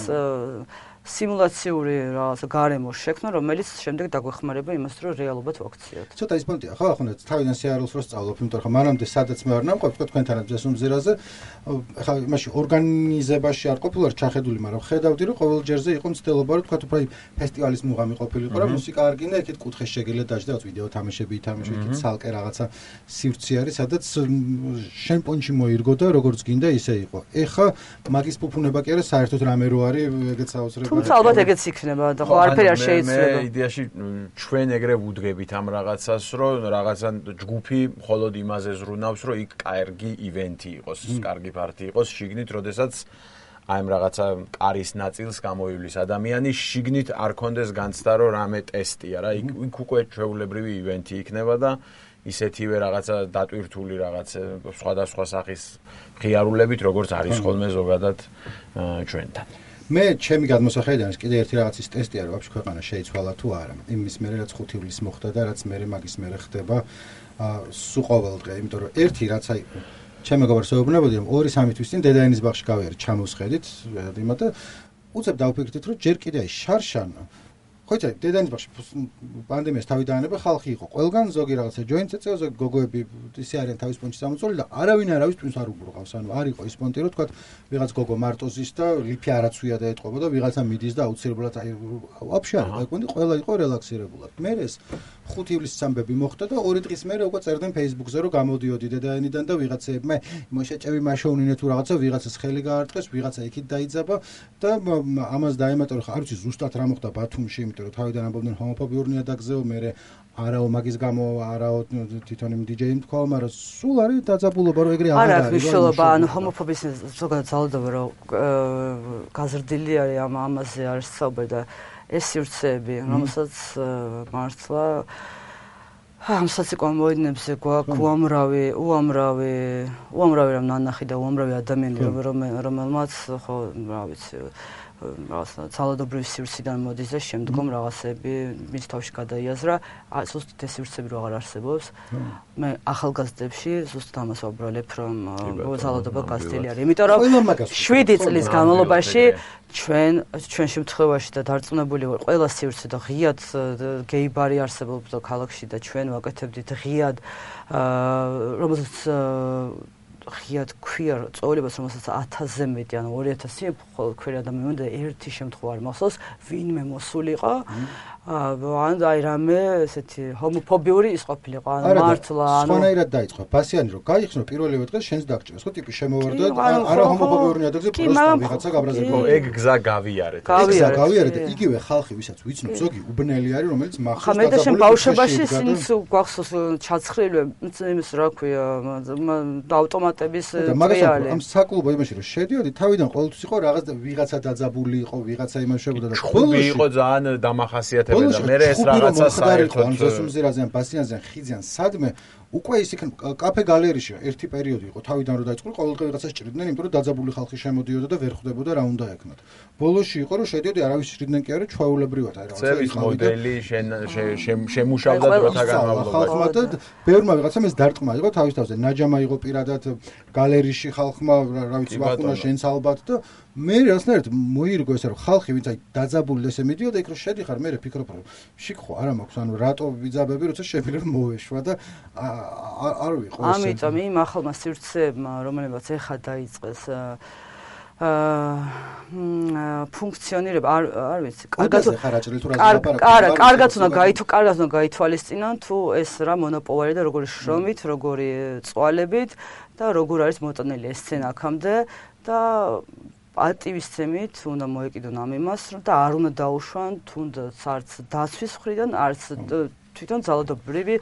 სიმულაციური რაღაცა გარემო შექმნა, რომელიც შემდეგ დაგვეხმარება იმას, რომ რეალობად ვაქციოთ. ცოტა ის პონტია, ხო, ახლა თავიდან სიარულს რო სწავლობ, იმიტომ რომ მანამდე სადაც მე არ ნამყოფ, თქვენთანაც ზესუმზირაზე, ახლა იმაში ორგანიზებაში არ ყოფილვარ ჩახედული, მაგრამ ხედავდი, რომ ყოველ ჯერზე იყო მცდელობა, რომ თქვა უფრო ფესტივალის მუღამი ყოფილიყო, რა მუსიკა არ გინდა, იქით კუთხე შეგელე დაჭდა, ვიდეო თამაშები ითამაშო, იქით ცალკე რაღაცა სივრცე არის, სადაც შენ პონჩი მოირგო და როგორც გინდა ისე იყო. ეხა მაგის ფუფუნება კი არა, საერთოდ რამე რო არის, ეგეც აუცილებლად თუმცა ალბათ ეგეც იქნება და ხო არაფერი არ შეიძლება. მე იდეაში ჩვენ ეგრე ვუდგებით ამ რაღაცას, რომ რაღაცა ჯგუფი მხოლოდ იმაზე ზრუნავს, რომ იქ კარგი ივენთი იყოს, კარგი პარტი იყოს, შიგნით, როდესაც აი ამ რაღაცა კარის ნაწილს გამოივლის ადამიანი, შიგნით არ კონდეს განცდა, რომ რამე ტესტია რა, იქ უკვე ჩვეულებრივი ივენთი იქნება და ისეთივე რაღაცა დატვირთული რაღაც სხვადასხვა სახის ღიარულებით, როგორც არის ხოლმე ზოგადად ჩვენთან. მე ჩემი გადმოსახედიდან ის კიდე ერთი რაღაცის ტესტია, რომ ვაფშე ქვეყანა შეიცვალა თუ არა. იმის მერე რაც 5 ივლისს მოხდა და რაც მერე მაგის მერე ხდება სულ ყოველ დღე, იმიტომ რომ ერთი რაც აი ჩემ მეგობარს ეუბნებოდი, რომ 2-3 თვის წინ დედაენის ბაღში გავიარე ჩამოსხედით, იმათ და უცებ დავფიქრდით, რომ ჯერ კიდე აი შარშან ხო იცი, დედაენის ბაღში პანდემიას თავი დაანება ხალხი იყო. ყველგან ზოგი რაღაცა ჯოინტს ეწევა, ზოგი გოგოები ისე არიან თავის პონჩი სამოწოლი და არავინ არავის ტვინს არ უბრუყავს. ანუ არ იყო ის პონტი, რომ თქვა ვიღაც გოგო მარტოზის და ლიფი არაცვია და ეთყობა და ვიღაცა მიდის და აუცილებლად აი ვაფშე არ იყო, ყველა იყო რელაქსირებულად. მე ეს 5 ივლისის ამბები მოხდა და 2 დღის მერე უკვე წერდნენ Facebook-ზე, რომ გამოდიოდი დედაენიდან და ვიღაცებმა მოშეჭები მაშოუნინე თუ რაღაცა, ვიღაცას ხელი გაარტყეს, ვიღაცა იქით დაიძაბა და ამას დაემატა, რომ არ ვიცი ზუსტად რა მოხდა ბათუმში, იმიტომ რომ თავიდან ამბობდნენ ჰომოფობიური ნიადაგზეო, მერე არაო მაგის გამო, არაო თვითონ იმ DJ-ი თქვა, მაგრამ სულ არის დაძაბულობა, რომ ეგრე არ არის მნიშვნელობა, ანუ ჰომოფობიის ზოგადად ძალადობა, რომ გაზრდილი არის ამაზე არის საუბარი და ეს სივრცეები, რომელსაც მართლა ამ საციკომოიდნებზე გვაქვს უამრავი რამ ნანახი და უამრავი ადამიანი, რომელმაც ხო, რა ვიცი, რაღაცა ძალადობრივი სივრციდან მოდის და შემდგომ რაღაცები მის თავში გადაიაზრა, ზუსტად ეს სივრცეები რო აღარ არსებობს. მე ახალგაზრდებში ზუსტად ამას ვაბრალებ, რომ ძალადობა გასწრილი არის. იმიტომ რომ 7 წლის განმავლობაში ჩვენ შემთხვევაში და დარწმუნებული ვარ, ყველა სივრცე და ღიად გეი ბარი არსებობდა ქალაქში და ჩვენ ვაკეთებდით ღიად, რომელსაც ღიად ქვია წოვლებას, რომელსაც 1000-ზე მეტი, ანუ 2000 ქვერი ადამიანი და ერთი შემთხვევა არ მახსოვს, ვინმე მოსულიყო. ანუ აი რამე ესეთი ჰომოფობიური ის ყოფილიყო, ანუ მართლა, ანუ სხვანაირად დაიწყო. ბასიანი რომ გაიხსნო პირველივე დღეს შენს დაგჭირეს, ხო ტიპი შემოვარდა არა ჰომოფობიური ნიადაგზე პროსტო ვიღაცა გაბრაზებო. ეგ გზა გავიარეთ. გავიარეთ და იგივე ხალხი, ვისაც ვიცნობ, ზოგი უბნელი არის, რომელიც მახსოვს და მე და შენ ბავშვობაში ისინიც გვახსოვს ჩაცხრილვე, იმის რა ქვია, და ავტომატების ტრიალი. ამ საკლუბო იმაში რომ შედიოდი, თავიდან ყოველთვის იყო რაღაც ვიღაცა დაძაბული იყო, ვიღაცა იმაშებოდა და ხოლმე იყო ძალიან დამახასიათებელი და მე ეს რაღაცა საერთოდ ზესუმზირაზე ან ბასიანზე ან ხიძიან სადმე უკვე ის იქ კაფე გალერეში ერთი პერიოდი იყო თავიდან რომ დაიწყო ყოველდღე ვიღაცას ჭრიდნენ იმიტომ რომ დაძაბული ხალხი შემოდიოდა და ვერ ხვდებოდა რა უნდა ეკნათ ბოლოში იყო რომ შედიოდი არავის ჭრიდნენ კი არა ჩვეულებრივად აი რაღაცა ცევის მოდელი შემუშავდა დროთა განმავლობაში და ბევრმა ვიღაცამ ეს დარტყმა იყო თავის თავზე ნაჯამა იყო პირადად გალერეში ხალხმა რა ვიცი ვახუნა შენს ალბათ და მე რაღაცნაირად მოირგო ესე რომ ხალხი ვინც აი დაძაბული ესე მიდიოდა იქ რომ შედიხარ მე ფიქრობ რომ შიქ ხო არა მაქვს ანუ რატო ვიძაბები როცა შეფილერ მოვეშვა და არ ვიყო ესე ამიტომ იმ ახალმა სივრცეებმა რომელებაც ეხა დაიწყეს ფუნქციონირება არ ვიცი კარგად უნდა გაითვალისწინონ თუ ეს რა მონოპოლია და როგორი შრომით როგორი წვალებით და როგორ არის მოტანილი ეს სცენა აქამდე და პატივისცემით უნდა მოეკიდონ ამ იმას და არ უნდა დაუშვან თუნდაც არც დაცვის მხრიდან არც თვითონ ძალადობრივი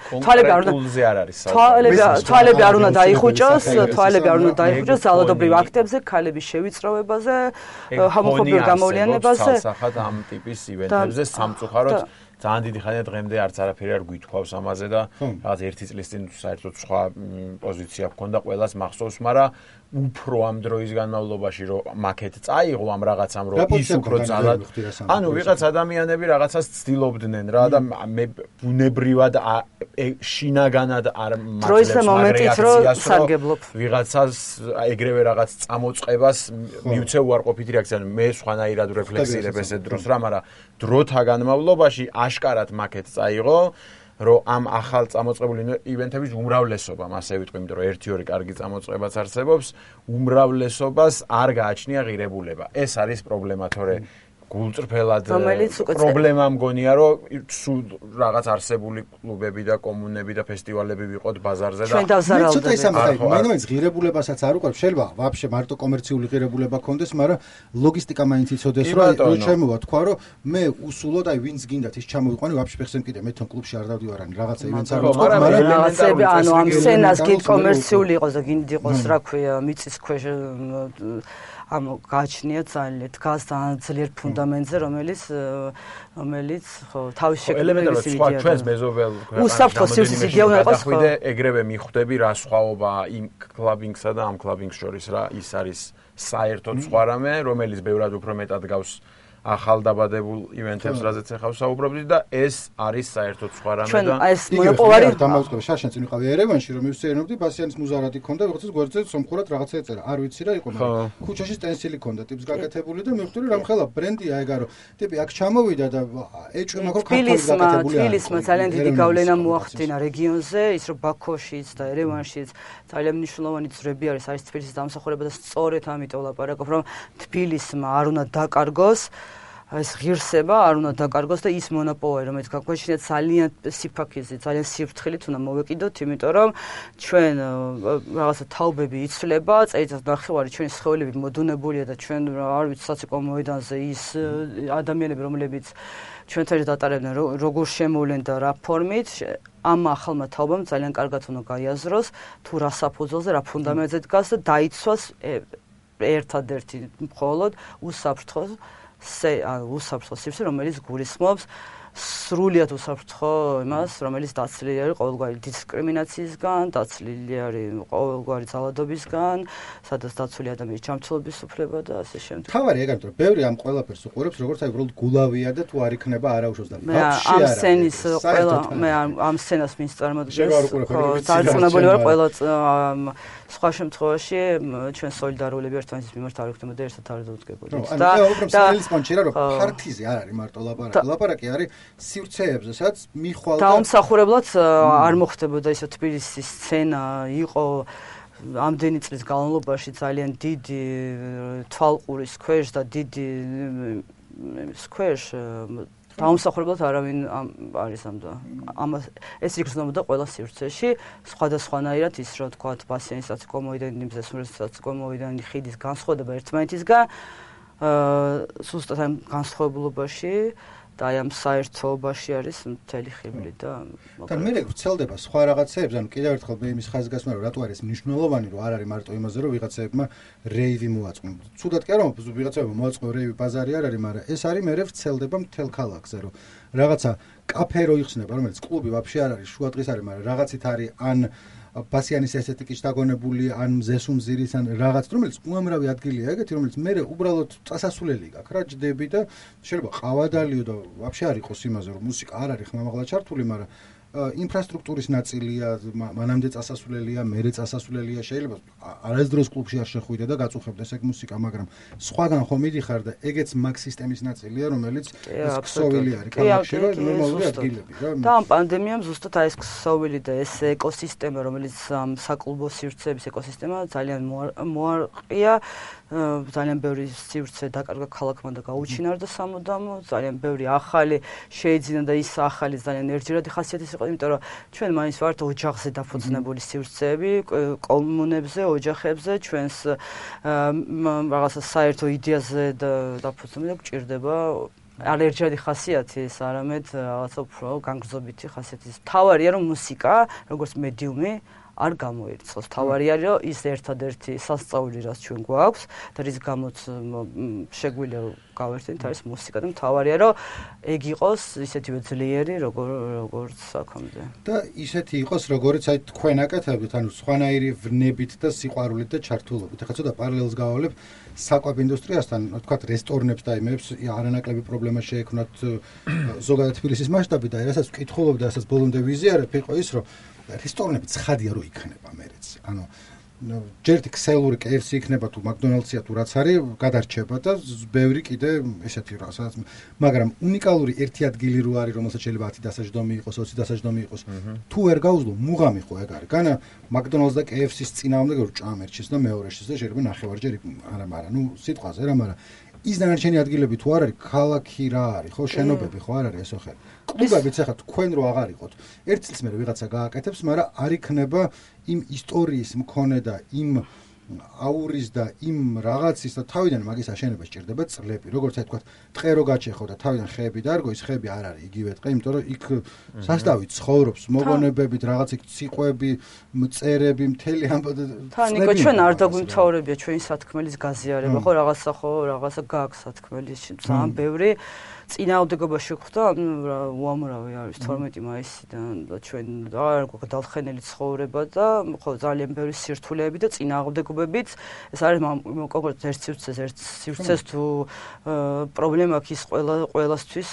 თვალები არ უნდა დაიხუჭოს ძალადობრივ აქტებზე ქალების შევიწროვებაზე ჰომოფობიურ გამოვლენებაზე სახათ ამ ტიპის ივენტებზე სამწუხაროდ ძალიან დიდი ხანია დღემდე არც არაფერი არ გვითხოვს ამაზე და რაღაც ერთი წლის წინ საერთოდ სხვა პოზიცია გქონდა ყველას მახსოვს, მაგრამ უფრო ამ დროის განმავლობაში რომ მაკეთ წაიღო ამ რაღაცამ რომ ის უფრო ძალად ანუ ვიღაც ადამიანები რაღაცას ცდილობდნენ რა და მე ბუნებრივად შინაგანად არ მაძლევს მაგ რეაქციას ვიღაცას ეგრევე რაღაც წამოწყებას მივცე უარყოფითი რეაქცია მე სხვანაირად რეფლექსირებ ესე დროს რა მაგრამ დროთა განმავლობაში აშკარად მაკეთ წაიღო რომ ამ ახალ წამოწყებული ივენთების უმრავლესობამ ასე ვიტყვი, იმიტომ რომ 1-2 კარგი წამოწყებაც არსებობს, უმრავლესობას არ გააჩნია ღირებულება. ეს არის პრობლემა, თორე გულწრფელად პრობლემა მგონია, რომ სულ რაღაც არსებული კლუბები და კომუნები და ფესტივალები ვიყოთ ბაზარზე და მე ცოტა ის ამას ღირებულებასაც არ უყვებ, შეიძლება ვაფშე მარტო კომერციული ღირებულება გქონდეს, მაგრამ ლოგისტიკა მაინც იცოდეს, რომ შემოვა თქვა, რომ მე უსულოდ აი ვინც გინდათ ის ჩამოვიყვანი, ვაფშე ფეხზე მკიდე მე თან კლუბში არ დავდივარანი, რაღაცა ივენც არ ვიყო, მაგრამ რაღაცები ანუ ამ სცენას გინდ კომერციული იყოს და გინდ იყოს, რა ქვია, მიწის ქვეშ ამ გააჩნია ძალიან დგას ძალიან ძლიერ ფუნდამენტზე რომელიც ხო თავის შეკრების იდეა ჩვენს მეზობელ უსაფრთხო იდეა უნდა იყოს ხო ეგრევე მიხვდები რა სხვაობა იმ კლაბინგსა და ამ კლაბინგს შორის რა ის არის საერთოდ სხვა რამე რომელიც ბევრად უფრო მეტად გავს ახალდაბადებულ ივენთებს რაზეც ახლა ვსაუბრობთ და ეს არის საერთოდ სხვა რამე და ჩვენ ეს მონოპოლარი დამავიწყებ შარშან წინ ვიყავი ერევანში რომ მივსეირნობდი ბასიანის მუზარადი ქონდა ვიღაცას გვერდზე სომხურად რაღაცა ეწერა არ ვიცი რა იყო მაგრამ ქუჩაში სტენსილი ქონდა ტიპს გაკეთებული და მივხვდი რომ რამხელა ბრენდია ეგა რომ ტიპი აქ ჩამოვიდა და ეჭვი მაგრამ ქართული გაკეთებული არის თბილისმა ძალიან დიდი გავლენა მოახდინა რეგიონზე ის რომ ბაქოშიც და ერევანშიც ძალიან მნიშვნელოვანი ძრები არის თბილისის დამსახურება და სწორედ ამიტომ ლაპარაკობ რომ თბილისმა არ უნდა დაკარგოს ეს ღირსება არ უნდა დაკარგოს და ის მონოპოლია რომელიც გაგვეშინეთ ძალიან სიფაქიზე ძალიან სიფრთხილით უნდა მოვეკიდოთ იმიტომ რომ ჩვენ რაღაცა თაობები იცვლება წელიწად ნახევარი ჩვენი სხეულები მოდუნებულია და ჩვენ არ ვიცი საციკო მოედანზე ის ადამიანები რომლებიც ჩვენთან დატარებდნენ როგორ შემოვლენ და რა ფორმით ამ ახალმა თაობამ ძალიან კარგად უნდა გაიაზროს თუ რა საფუძველზე რა ფუნდამენტზე დგას და დაიცვას ერთადერთი მხოლოდ უსაფრთხო უსაფრთხო სივრცე, რომელიც გულისხმობს სრულიად უსაფრთხო იმას, რომელიც დაცლილი არის ყოველგვარი დისკრიმინაციისგან, დაცლილი არის ყოველგვარი ძალადობისგან, სადაც დაცული ადამიანის ჩამცველობის უფლება და ასე შემდეგ. თავარი ეგრეთ რომ ბევრი ამ ყველაფერს უყურებს, როგორც აი უბრალოდ გულავია და თუ არ იქნება არაუშავს და ვაფშე არა. ამ სცენის ყველა მე ამ სცენას მინს წარმოადგენს. დარწმუნებული ვარ ყველა სხვა შემთხვევაში ჩვენ სოლიდარულები ერთმანეთის მიმართ არ ვიქნებოდა ერთად არ დავუდგებოდით. და სცენის პონჩი რა რომ ფართიზე არ არის მარტო ლაპარაკი. ლაპარაკი არის სივრცეებზე, სადაც მიხვალ და დაუმსახურებლად არ მოხდებოდა ისო თბილისის სცენა იყო ამდენი წლის განმავლობაში ძალიან დიდი თვალყურის ქვეშ და დიდი ქვეშ დაუმსახურებლად არავინ არის ამას ეს იგრძნობდა ყველა სივრცეში სხვადასხვანაირად ის რომ თქვა ბასიანის საციკო მოედანი მზესმურის საციკო მოედანი ხიდის განსხვავება ერთმანეთისგან სუსტად ამ განსხვავებულობაში და აი ამ საერთოობაში არის მთელი ხიბლი და თან მე ვრცელდება სხვა რაღაცეებს, ანუ კიდევ ერთხელ მე იმის ხაზგასმა რომ რატო არის მნიშვნელოვანი, რომ არ არის მარტო იმაზე, რომ ვიღაცებმა რეივი მოაწყონ. Ცუდად კი არა, ვიღაცებმა მოაწყო რეივი ბაზარი არ არის, მაგრამ ეს არის მე ვრცელდება მთელ ქალაქზე, რომ რაღაცა კაფე რო იხსნება, რომელიც კლუბი ვაფშე არ არის, შუადღის არის, მაგრამ რაღაცით არის ან ბასიანის ესთეტიკის დაგონებული, ან მზესუმზირის, ან რაღაც, რომელიც უამრავი ადგილია ეგეთი, რომელიც მე უბრალოდ წასასვლელი გაქვს რა, ჯდები და შეიძლება ყავადალიო და ვაფშე არ იყოს იმაზე, რომ მუსიკა არ არის ხმამაღლა ჩართული, მაგრამ ინფრასტრუქტურის ნაწილია, მანამდე წასასვლელია, მერე წასასვლელია, შეიძლება არასდროს კლუბში არ შეხვიდე და გაწუხებდეს ეგ მუსიკა, მაგრამ სხვაგან ხომ მიდიხარ და ეგეც მაგ სისტემის ნაწილია, რომელიც ქსოვილი არის ქალაქში, რომ ნორმალური ადგილები რა. და ამ პანდემიამ ზუსტად აი ეს ქსოვილი და ეს ეკოსისტემა, რომელიც საკლუბო სივრცეების ეკოსისტემა ძალიან მოარყია, ძალიან ბევრი სივრცე დაკარგა ქალაქმა და გაუჩინარდა სამუდამო, ძალიან ბევრი ახალი შეიძინა და ის ახალი ძალიან ერთჯერადი ხასიათის იყო, იმიტომ რომ ჩვენ მაინც ვართ ოჯახზე დაფუძნებული სივრცეები, კომუნებზე, ოჯახებზე, ჩვენს რაღაცა საერთო იდეაზე დაფუძნებული და გვჭირდება არ ერთჯერადი ხასიათი ეს, არამედ რაღაცა უფრო განგრძობითი ხასიათის. თავარია რომ მუსიკა, როგორც მედიუმი არ გამოირიცხოს. თავარი არის რომ ის ერთადერთი სასწაული რაც ჩვენ გვაქვს და რის გამოც შეგვიძლია გავერთინოთ არის მუსიკა და თავარია რომ ეგ იყოს ისეთივე ძლიერი როგორც საქამდე. და ისეთი იყოს როგორც აი თქვენ აკეთებთ, ანუ სხვანაირი ვნებით და სიყვარულით და ჩართულობით. ახლა ცოტა პარალელს გავავლებ საკვებ ინდუსტრიასთან, თქვათ რესტორნებს და იმებს არანაკლები პრობლემა შეექმნათ ზოგადად თბილისის მასშტაბით და რასაც ვკითხულობ და რასაც ბოლომდე ვიზიარებ იყო ის რომ რესტორნები ცხადია რომ იქნება მერეც. ანუ ჯერტი ქსელური KFC იქნება თუ McDonald's-ია თუ რაც არის, გადარჩება და ბევრი კიდე ესეთი რასაც, მაგრამ უნიკალური ერთი ადგილი რო არის, რომელსაც შეიძლება 10 დასაჯდომი იყოს, 20 დასაჯდომი იყოს. თუ ვერ გავუძლო, მუღამი ხო ეგ არის. განა McDonald's და KFC-ს წინააღმდეგ რო ჭამერჩის და მეორეშიც და შეიძლება ნახევარჯერ არა, მაგრამ ნუ სიტყვაზე რა, მაგრამ ის დანარჩენი ადგილები თუ არ არის, ქალაქი რა არის, ხო, შენობები ხო არ არის, ესო ხარ. კლუბებიც ახლა თქვენ რო აღარ იყოთ. ერთ წელს მერე ვიღაცა გააკეთებს, მაგრამ არ იქნება იმ ისტორიის მქონე და იმ აურის და იმ რაღაცის და თავიდან მაგის აშენება სჭირდება წლები. როგორც აი თქვათ, ტყე რო გაჩეხო და თავიდან ხეები დარგო, ის ხეები არ არის იგივე ტყე, იმიტომ რომ იქ სასტავი ცხოვრობს, მოგონებებით, რაღაც იქ ციყვები, მწერები, მთელი ამ თან ნიკო ჩვენ არ დაგვიმთავრებია ჩვენი სათქმელის გაზიარება, ხო, რაღაცა გააქვს სათქმელი, ძალიან ბევრი წინააღმდეგობაში ხვდა, უამრავი არის 12 მაისიდან და ჩვენ არ გვაქვს დალხენელი ცხოვრება და ხო ძალიან ბევრი სირთულეები და წინააღმდეგობებიც ეს არის კონკრეტულად ერთ სივრცეს თუ პრობლემა აქვს ის ყველასთვის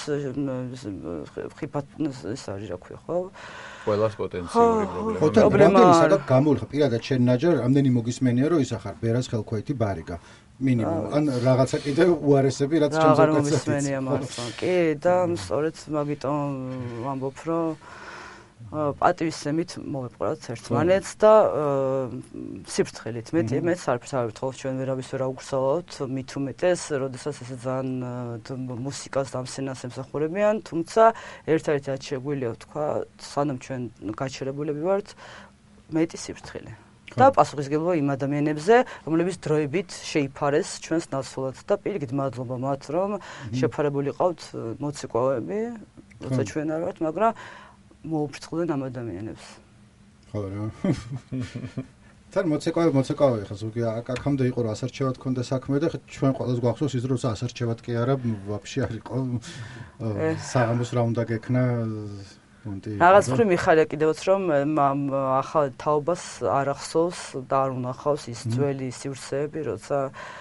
ხიფათ ეს არის რა ქვია ხო ყველას პოტენციური პრობლემა. პრობლემა სადაც გამოიხა პირადად შენ ნაჯარ ამდენი მოგისმენია რომ ის ახარ ბერას ხელქვეითი ბარიგა მინიმუმ ან რაღაცა კიდე უარესები რაც ჩემს აღარ მომისმენია მართლა კი და სწორედ მაგიტომ ვამბობ რომ პატივისცემით მოვეპყრათ ერთმანეთს და სიფრთხილით მეც არაფერს არ ვთხოვ ჩვენ ვერავის ვერ აუგზავნოთ მით უმეტეს როდესაც ესე ძალიან მუსიკას დამსენას ემსახურებიან თუმცა ერთ-ერთი რაც შეგვიძლია ვთქვა სანამ ჩვენ გაჩერებულები ვართ მეტი სიფრთხილე და პასუხისმგებლობა იმ ადამიანებზე, რომლებიც დროებით შეიფარეს ჩვენს ნაცვლად და პირიქით მადლობა მათ, რომ შეფარებული ყავთ მოცეკვავები, როცა ჩვენ არ ვართ, მაგრამ მოუფრთხილდნენ ამ ადამიანებს. ხო რა. თან მოცეკვავი ხა ზოგი აქამდე იყო რა ასარჩევად ქონდა საქმე და ჩვენ ყველას გვახსოვს ის როცა ასარჩევად კი არა, ვაფშე არ იყო საღამოს რა უნდა გექნა რაღაც მხრივ მიხარია კიდევაც რომ ახალ თაობას არ ახსოვს და არ უნახავს ის ძველი სივრცეები, როცა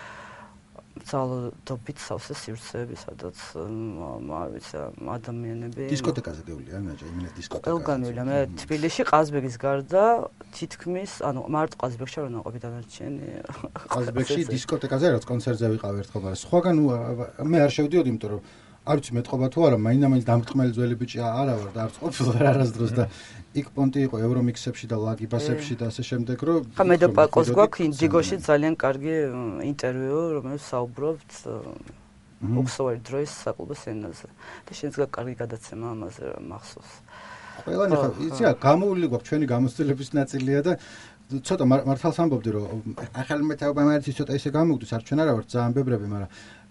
ძალადობით სავსე სივრცეები, სადაც არ ვიცი ადამიანები დისკოტეკაზე გევლია, ნაჯა, იმენა დისკოტეკაზე. ყველგან ვილა, მე თბილისში ყაზბეგის გარდა თითქმის, ანუ მარტო ყაზბეგში არ ვინაყოფი დანარჩენი. ყაზბეგში დისკოტეკაზე რაც კონცერტზე ვიყავ ერთხელ, მაგრამ სხვაგან მე არ შევდიოდი, იმიტომ რომ არ ვიცი მეტყობა თუ არა, მაინც დამრტყმელი ძველი ბიჭი არა ვარ და არ ყოფილა არასდროს და იქ პონტი იყო ევრომიქსებში და ლაგიბასებში და ასე შემდეგ, რომ ხა მე და პაკოს გვაქვს ინდიგოში ძალიან კარგი ინტერვიუ, რომელიც საუბრობთ უქსოვარი დროის საკლუბო სცენაზე. და შენც გაქვს კარგი გადაცემა ამაზე მახსოვს. ყველანი ხა იცი რა, გამოული გვაქვს ჩვენი გამოცდილების ნაწილია და ცოტა მართალს ამბობდი, რომ ახალ მეთაურმა არის ცოტა ისე გამოგდის, არ ჩვენ არა ვართ ძალიან ბევრები, მაგრამ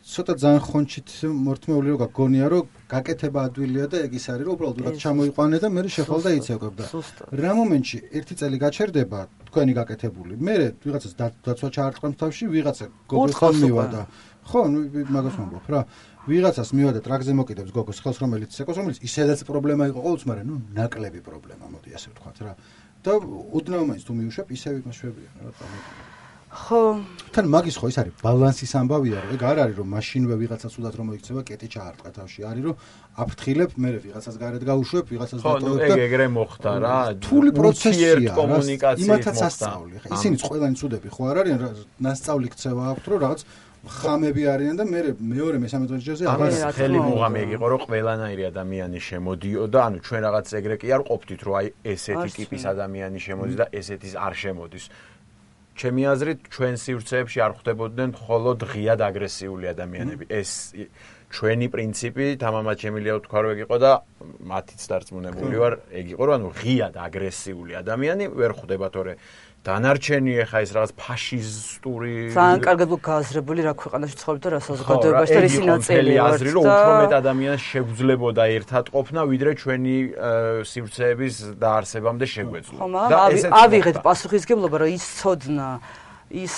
ცოტა ძალიან ხონჩით მორთმეული რო გაგონია რომ გაკეთება ადვილია და ეგ ის არის რომ უბრალოდ რაც ჩამოიყვანე და მე შეხვალ და იცეკვებდა. რა მომენტში ერთი წელი გაჩერდება თქვენი გაკეთებული. მე ვიღაცას დაცვა ჩაარტყამს თავში, ვიღაცა გოგოსთან მივადა. ხო, მაგას ვამბობ რა. ვიღაცას მივადა ტრაქზე მოკიდებს გოგოს ხელს რომელიც ეკოს რომელიც ისედაც პრობლემა იყო ყოველთვის, მაგრამ ნაკლები პრობლემა მოდი ასე ვთქვათ რა. და უდნავ მაინც თუ მიუშვებ ისევ იმაშვებია რა თქმა უნდა. ხო თან მაგის ხო ის არის ბალანსის ამბავია რომ ეგ არ არის რომ მაშინვე ვიღაცას უდათ რომ მოიქცება კეტი ჩაარტყა თავში არის რომ აფრთხილებ მე ვიღაცას გარეთ გაუშვებ ვიღაცას დატოვებ და ხო ეგ ეგრე მოხდა რა თული პროცესია კომუნიკაციის იმათაც ასწავლი ხა ისინი ყველანი ცუდები ხო არ არიან ნასწავლი ქცევა აქვთ რომ რაღაც ხამები არიან და მე მეორე მესამე დღეზე აღარ ხელი მუღამი იყო რომ ყველანაირი ადამიანი შემოდიოდა ანუ ჩვენ რაღაც ეგრე კი არ ყოფთით რომ აი ესეთი ტიპის ადამიანი შემოდის და ესეთის არ შემოდის ჩემი აზრით ჩვენ სივრცეებში არ ხვდებოდნენ მხოლოდ ღიად აგრესიული ადამიანები ეს ჩვენი პრინციპი თამამად შემიძლია ვთქვა რომ ეგ იყო და მათიც დარწმუნებული ვარ ეგ იყო რომ ანუ ღიად აგრესიული ადამიანი ვერ ხვდება თორე დანარჩენი ეხა ეს რაღაც ფაშისტური ძალიან კარგად გააზრებული რა ქვეყანაში ცხოვრობდა რა საზოგადოებაში და ისი ნაწილი ვარ და რომ უფრო მეტ ადამიანს შეგვძლებოდა ერთად ყოფნა ვიდრე ჩვენი სივრცეების დაარსებამდე შეგვეძლო და ავიღეთ პასუხისგებლობა რომ ის ცოდნა ის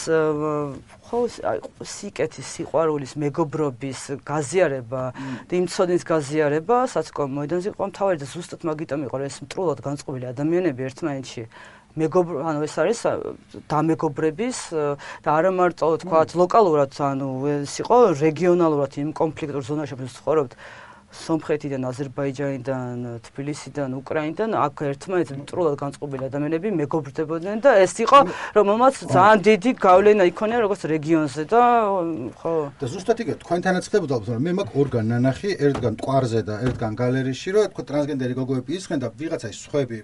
ხო სიკეთის სიყვარულის მეგობრობის გაზიარება და იმ ცოდნის გაზიარება საციკო მოედანზე იყო მთავარი და ზუსტად მაგიტომ იყო ეს მტრულად განწყობილი ადამიანები ერთმანეთში ანუ ეს არის დამეგობრების და არა მარტო თქვათ ლოკალურად ანუ ეს იყო რეგიონალურად იმ კონფლიქტურ ზონაში ვცხოვრობთ სომხეთიდან აზერბაიჯანიდან თბილისიდან უკრაინიდან აქ ერთმანეთს მტრულად განწყობილი ადამიანები მეგობრდებოდნენ და ეს იყო რომელმაც ძალიან დიდი გავლენა იქონია როგორც რეგიონზე და ხო და ზუსტად იგივე თქვენთანაც ხდებოდა რომ მე მაგ ორგან ნანახი ერთგან მტკვარზე და ერთგან გალერეში რომ თქვა ტრანსგენდერი გოგოები ისხენ და ვიღაცა ის სხვები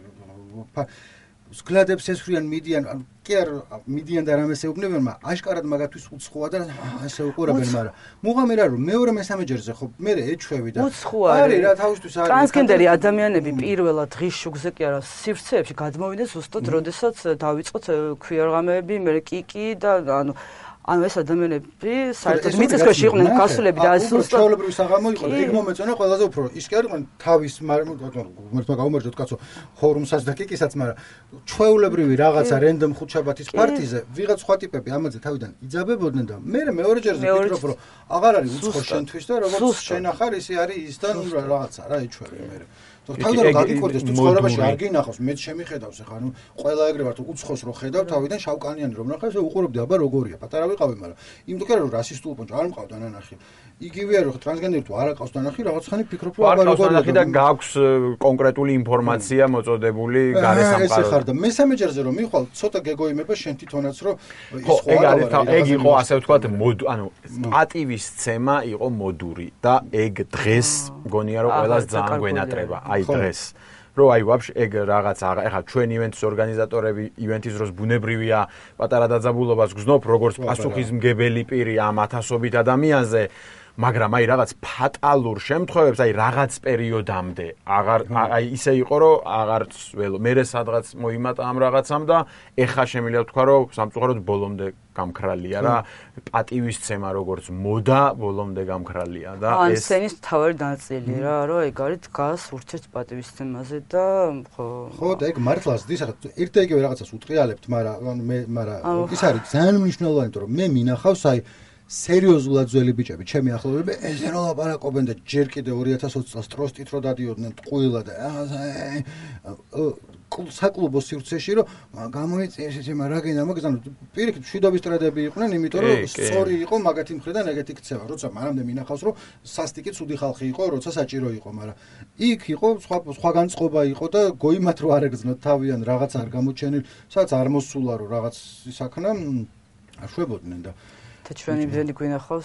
სკლადებს ესვრიან მიდიან კი არ მიდიან და რამეს ეუბნებიან მაგრამ აშკარად მაგათთვის უცხოა და ასე უყურებენ მაგრამ მუღამი რა რომ მეორე მესამე ჯერზე ხო მე ეჩვევი და არის რა თავისთვის არის ტრანსგენდერი ადამიანები პირველად ღირს შუქზე კი არა სივრცეებში გადმოვიდნენ ზუსტად როდესაც დავიწყოთ ქვიარღამეები მე კიკი და ანუ ეს ადამიანები საერთოდ მიწისქვეშ იყვნენ გასულები და ზუსტად ჩვეულებრივი საღამო იყო ეგ მომეწონა ყველაზე უფრო ის კი არ იყო თავის მართლა გაუმარჯოთ კაცო ხორუმსაც და კიკისაც მაგრამ ჩვეულებრივი რაღაცა რენდომ ხუთშაბათის პარტიზე ვიღაც სხვა ტიპები ამაზე თავიდან იძაბებოდნენ და მე მეორე ჯერზე ვფიქრობ რომ აღარ არის უცხო შენთვის და როგორც შენ ახარ ისე არის ის და რაღაცა რა ეჩვევი მე თავიდან რომ გაგიკვირდეს თუ ცხოვრებაში არ გინახავს მე შემიხედავს ახლა ანუ ყველა ეგრე ვარ თუ უცხოს რო ხედავ თავიდან შავკანიანი რომ ნახავს უყურებდი აბა როგორია პატარა ვიყავი მაგრამ იმიტომ კი არა რომ რასისტულ პონჩ არ მყავდა ნანახი იგივე არის ხო ტრანსგენდერი თუ არ აკავს ნანახი რაღაც ხანი ფიქრობ რომ აბა როგორია და გაქვს კონკრეტული ინფორმაცია მოწოდებული გარესამყარო ეს ხარ და მესამე ჯერზე რომ მიხვალ ცოტა გეგოიმება შენ თვითონაც რომ ის ხო ეგ იყო ასე ვთქვათ ანუ პატივისცემა იყო მოდური და ეგ დღეს მგონია რომ ყველას ძალიან გვენატრება აი დღეს რო აი ვაფშე ეგ რაღაც ახლა ჩვენ ივენთის ორგანიზატორები ივენთის დროს ბუნებრივია პატარა დაძაბულობას გზნობ როგორც პასუხისმგებელი პირი ამ ათასობით ადამიანზე მაგრამ აი რაღაც ფატალურ შემთხვევებს აი რაღაც პერიოდამდე აღარ აი ისე იყო რომ აღარც ველო მე სადღაც მოიმატა ამ რაღაცამ და ეხა შემიძლია ვთქვა რომ სამწუხაროდ ბოლომდე გამქრალია რა პატივისცემა როგორც მოდა ბოლომდე გამქრალია და ეს სცენის თავი ნაწილი რა რომ ეგ არის დგას ურჩეც პატივისცემაზე და ხო და ეგ მართლაც დის ახლა ერთ და იგივე რაღაცას უტყიალებთ მაგრამ ის არის ძალიან მნიშვნელოვანი იმიტომ რომ მე მინახავს აი სერიოზულად ძველი ბიჭები, ჩემი ახლობლები, ესე რომ ლაპარაკობენ და ჯერ კიდე 2020 წელს ტროსტით რო დადიოდნენ ტყუილა და საკლუბო სივრცეში რომ გამოიწია ესე რა გინდა მაგას ანუ პირიქით მშვიდობის ტრადები იყვნენ, იმიტომ რომ სწორი იყო მაგათი მხრიდან ეგეთი ქცევა, როცა მანამდე მინახავს რომ სასტიკი ცუდი ხალხი იყო, როცა საჭირო იყო, მაგრამ იქ იყო სხვა განწყობა იყო და გოიმათ რო არ ეგზნოთ თავიან რაღაც არ გამოჩენილ, სადაც არ მოსულა რომ რაღაც ისაქნა აშვებოდნენ და ჩვენი ბრძენი გვინახავს.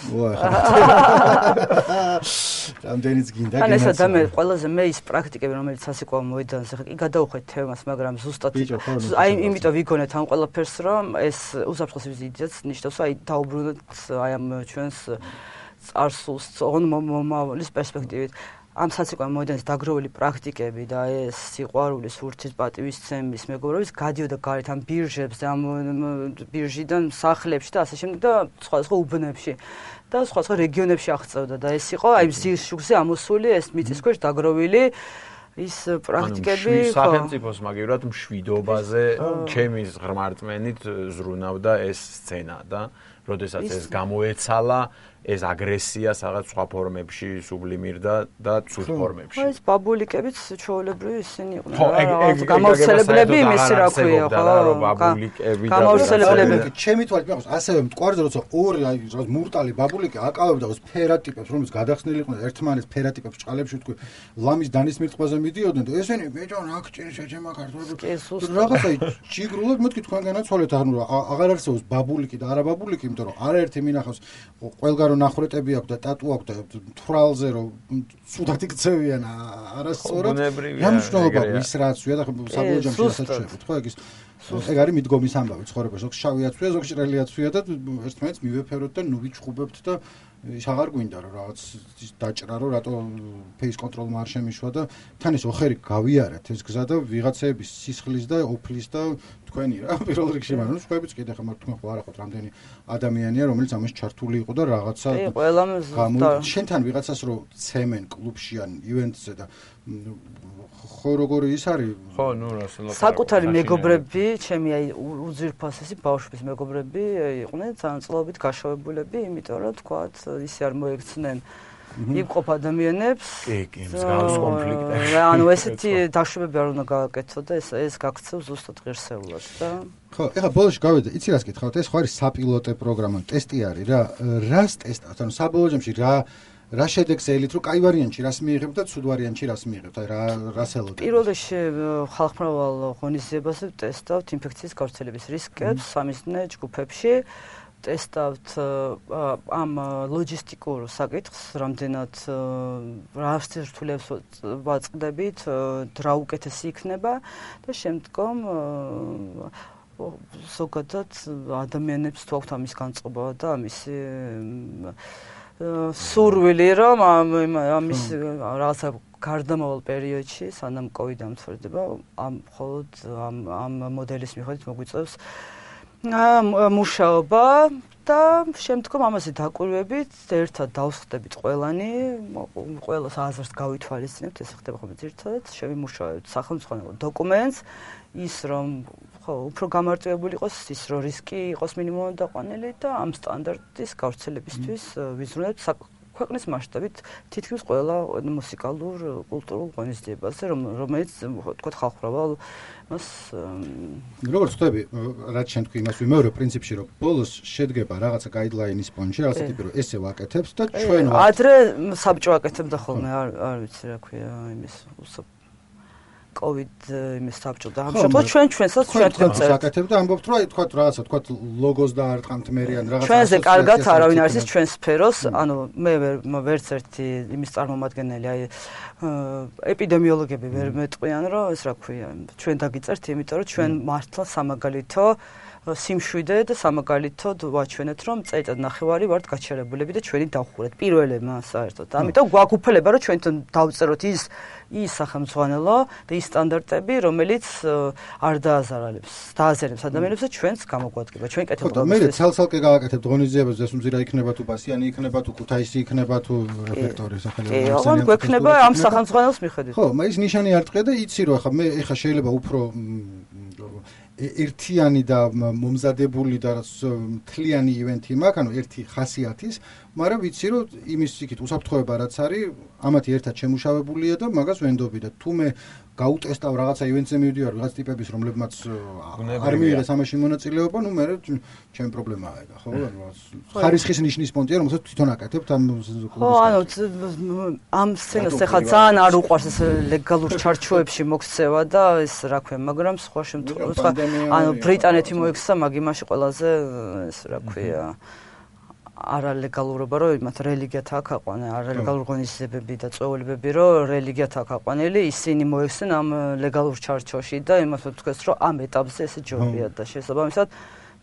რამდენიც გინდა ან ეს ადამიანი ყველაზე მე ის პრაქტიკები რომელიც სასიკო მოედანზე ხა კი გადავხვეთ თემას მაგრამ ზუსტად აი იმიტომ ვიგონეთ ამ ყველაფერს რომ ეს უსაფრთხო ვიზიტიც ნიშნავს აი დაუბრუნოთ აი ამ ჩვენს წარსულს მომავლის პერსპექტივით ამ საცეკვაო მოედანის დაგროვილი პრაქტიკები და ეს სიყვარული, სურთის, პატივისცემის, მეგობრობის გადიოდა გარეთ ამ ბირჟებზე, ამ ბირჟიდან სახლებში და ასე შემდეგ და სხვადასხვა უბნებში და სხვადასხვა რეგიონებში აღწევდა და ეს იყო აი ზის შუქზე ამოსული ეს მიწისქვეშ დაგროვილი ის პრაქტიკები სახელმწიფოს მაგივრად მშვიდობაზე ჩემი ღრმარწმენით ზრუნავდა ეს სცენა და როდესაც ეს გამოეცალა ეს აგრესია რაღაც სხვა ფორმებში სუბლიმირდა და ცუდ ფორმებში. ეს ბაბულიკებიც ჩვეულებრივი ისინი იყვნენ. გამავრცელებლები იმისი რა ქვია, ხო? ბაბულიკები და გამავრცელებლები. ჩემი თვალით მიყავს ასევე მტკვარზე როცა ორი აი რაღაც მურტალი ბაბულიკი აკავებდა ეს ფერატიპებს, რომელიც გადახსნილი იყვნენ ერთმანეთს ფერატიპებს ჭყალებში თქვი ლამის დანის მირტყვაზე მიდიოდნენ და ესენი ბეჭონ აქ ჭირს შეჩემა ქართველები. რაღაცა ჯიგრულად მეთქი თქვენგანაც ცოლეთ ანუ აღარ არსებობს ბაბულიკი და არა ბაბულიკი, იმიტომ რომ არაერთი მინახავს ყველგან ნახრეტები აქვს და ტატუ აქვს და თვრალზე რომ ცუდად იქცევიან არასწორად. რა მნიშვნელობა ის რაც ვია და საბოლოო ჯამში რასაც შეხვდით, ხო ეგ არის მიდგომის ამბავი ცხოვრებაში. ზოგ შავი აცვია, ზოგ ჭრელი აცვია და ერთმანეთს მივეფეროთ და ნუ ვიჩხუბებთ და ის აღარ გვინდა რომ რაღაც დაჭრა რომ რატო ფეის კონტროლმა არ შემიშვა და თან ეს ოხერი გავიარეთ ეს გზა და ვიღაცეების სისხლის და ოფლის და თქვენი რა პირველ რიგში მაგრამ სხვაებიც კიდე ხომ თქვენ ხო არ ახოთ რამდენი ადამიანია რომელიც ამას ჩართული იყო და რაღაცა შენთან ვიღაცას რომ ცემენ კლუბში ან ივენტზე და ხო როგორი ის არის ხო ნუ რა საკუთარი მეგობრები ჩემი აი უძირფასესი ბავშვების მეგობრები იყვნენ ძალწლობით გაშოვებულები იმიტომ რომ თქვათ ისე არ მოექცნენ იმყოფ ადამიანებს კი მსგავს კონფლიქტებში ანუ ესეთი დაშვებები არ უნდა გააკეთო და ეს გაქცევ ზუსტად ღირსეულად და ხო ეხლა ბოლოში გავიდე იცი რას გითხავთ ეს ხო არის საპილოტე პროგრამა ტესტი არის რა რას ტესტავთ ანუ საბოლოო ჯამში რა შედეგს ელით რომ კაი ვარიანტში რას მიიღებთ და ცუდ ვარიანტში რას მიიღებთ აი რას ელოდეთ პირველ რიგში ხალხმრავალ ღონისძიებაზე ტესტავთ ინფექციის გავრცელების რისკებს სამიზნე ჯგუფებში ტესტავთ ამ ლოჯისტიკურ საკითხს რამდენად რა სირთულეებს ვაწყდებით რა უკეთესი იქნება და შემდგომ ზოგადად ადამიანებს თუ აქვთ ამის განწყობა და ამისი სურვილი რომ ამის რაღაცა გარდამავალ პერიოდში სანამ კოვიდი ამთავრდება ამ მხოლოდ ამ მოდელის მიხედვით მოგვიწევს მუშაობა და შემდგომ ამაზე დაკვირვებით ერთად დავსხდებით ყველანი ყველას აზრს გავითვალისწინებთ ეს ხდება ხოლმე ერთად შევიმუშავებთ სახელმწიფო დოკუმენტს ის რომ ხო უფრო გამარტივებული იყოს ის რომ რისკი იყოს მინიმუმად დაყვანილი და ამ სტანდარტის გავრცელებისთვის ვიზრუნებთ ქვეყნის მასშტაბით თითქმის ყველა მუსიკალურ კულტურულ ღონისძიებაზე რომელიც თქვა ხალხმრავალ მას როგორც ხდები რაც შენ თქვი იმას ვიმეორებ პრინციპში რომ ბოლოს შედგება რაღაცა გაიდლაინის პონჩი რაღაცა ტიპი რომ ესე ვაკეთებთ და ჩვენ ადრე საბჭო აკეთებდა ხოლმე არ ვიცი რა ქვია იმის COVID იმის საბჭო და ამ შემთხვევაში ჩვენსაც ჩვენ ვწერთ აკეთებთ და ამბობთ რომ აი თქვა რაღაცა თქვა ლოგოს და არტყამთ მე ან რაღაცა ჩვენზე კარგად არავინ არის ის ჩვენ სფეროს ანუ მე ვერც ერთი იმის წარმომადგენელი აი ეპიდემიოლოგები ვერ მეტყვიან რომ ეს რა ქვია ჩვენ დაგიწერთ იმიტომ რომ ჩვენ მართლა სამაგალითო სიმშვიდე და სამაგალითოდ ვაჩვენეთ რომ წელიწად ნახევარი ვართ გაჩერებულები და ჩვენი დავხურეთ პირველებმა საერთოდ. ამიტომ გვაქვს უფლება რომ ჩვენთან დავწეროთ ის სახელმძღვანელო და ის სტანდარტები რომელიც არ დააზარალებს ადამიანებს და ჩვენს გამოგვადგება ჩვენ კეთილდღეობის. ხო, მე ცალ-ცალკე გააკეთებთ ღონისძიებებს ზესუმზირა იქნება თუ ბასიანი იქნება თუ ქუთაისი იქნება თუ რეფექტორი სახელმწიფო. ოღონდ გვექნება ამ სახელმძღვანელოს მიხედვით. ხო, მაგრამ ის ნიშანი არ ტყე და იცი რომ ახლა მე ეხა შეიძლება უფრო ერთიანი და მომზადებული და მთლიანი ივენთი მაქვს, ანუ ერთი ხასიათის, მაგრამ ვიცი რომ იმის იქით უსაფრთხოება რაც არის, ამათი ერთად შემუშავებულია და მაგას ვენდობი და თუ მე გაუტესტავ რაღაცა ივენტზე მივდივარ რაღაც ტიპების რომლებმაც არ მიიღეს ამაში მონაწილეობა, ნუ მე ჩემი პრობლემაა ეგა, ხო? ხარისხის ნიშნის პონტია, რომელსაც თვითონ აკეთებთ ამ ხო, ანუ ამ სცენას ახლა ძალიან არ უყვარს ეს ლეგალურ ჩარჩოებში მოქცევა და ეს რა ქვია, მაგრამ სხვა შემთხვევაში ანუ ბრიტანეთი მოიქცა მაგ იმაში ყველაზე ეს რა ქვია არალეგალურობა რომ იმათ რელიგიათ აქ აყვანა არალეგალურ ღონისძიებები და წვეულებები რომ რელიგიათ აქ აყვანილი ისინი მოიხსენ ამ ლეგალურ ჩარჩოში და იმათ თქვეს რომ ამ ეტაპზე ესე ჯობია და შესაბამისად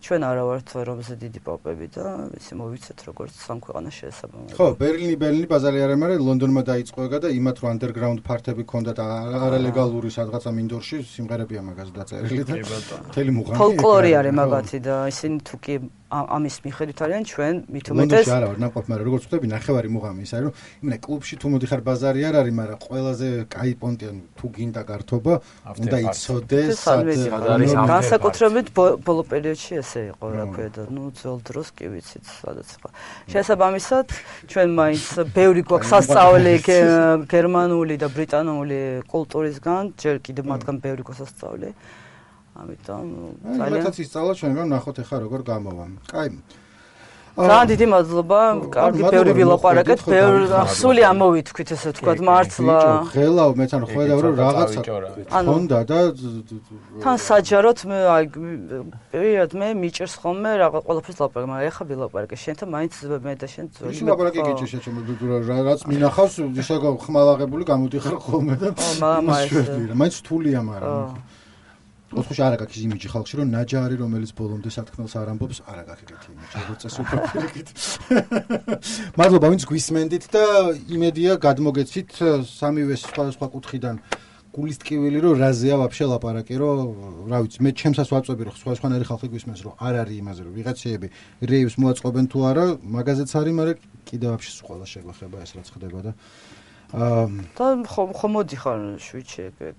ჩვენ არა ვართ რომზე დიდი პოპები და ისე მოვიცეთ როგორც სამ ქვეყანას შესაბამისად. ხო, ბერლინი ბაზარი არ ამარა, ლონდონმა დაიწყოეგა და იმათ რო underground პარტები ქონდათ არალეგალური სადღაცა მინდორში სიმღერები ამაგას დაწერილი და მთელი მუღამი. ფოლკლორი არის მაგათი და ისინი თუ კი ამის მიხედვით არიან ჩვენ მით უმეტეს ლონდონში არა ვარ ნაყოფ, მაგრამ როგორც ხვდები ნახევარი მუღამი ის არის რომ იმენა კლუბში თუ მოდიხარ ბაზარი არ არის, მაგრამ ყველაზე კაი პონტი ანუ თუ გინდა გართობა უნდა იცოდეს განსაკუთრებით ბოლო პერიოდში ესე იყო რა ქვია და ნუ ძველ დროს კი ვიცით სადაც ხო. შესაბამისად ჩვენ მაინც ბევრი გვაქვს სასწავლი გერმანული და ბრიტანული კულტურისგან, ჯერ კიდევ მათგან ბევრი გვაქვს სასწავლი. ამიტომ ძალიან ისწავლა ჩვენგან ნახოთ ახლა როგორ გამოვა. კაი. ძალიან დიდი მადლობა. კარგი ბევრი ვილაპარაკეთ, ბევრი სული ამოვითქვით ესე ვთქვათ მართლა. ხელავ მე თან ხედავ რომ რაღაცა ჰქონდა და თან საჯაროდ მე აი პირად მე მიჭერს ხოლმე რაღაც ყველაფერს ლაპარაკ, მაგრამ ეხა ვილაპარაკე შენთან მაინც მე და შენ ძველი. ისე ლაპარაკი გიჭირ შეჩემ რაც მინახავს ისე ხმალაღებული გამოდიხარ ხოლმე და მაინც რთულია მაგრამ ოთხში არა გაქვს იმიჯი ხალხში რომ ნაჯარი რომელიც ბოლომდე სათქმელს არ ამბობს არა გაქვს ეგეთი იმიჯი როგორც წესი უპირიქით. მადლობა ვინც გვისმენდით და იმედია გადმოგეცით სამივე სხვა კუთხიდან გულის ტკივილი რომ რაზეა ვაფშე ლაპარაკი რომ რა ვიცი მე ჩემსაც ვაწვევი რომ სხვადასხვანაირი ხალხი გვისმენს რომ არ არის იმაზე რომ ვიღაცები რეივს მოაწყობენ თუ არა მაგაზეც არის მაგრამ კიდევ ვაფშე ყველა შეგვეხება ეს რაც ხდება და ხო მოდიხარ შვიჩი ეგ.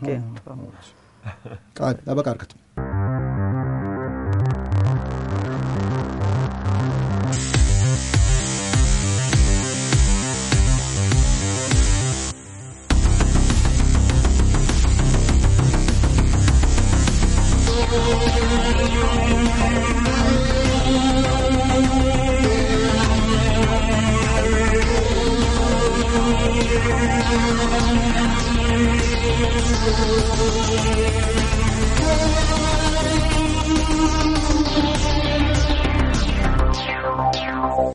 კაი, აბა კარგად.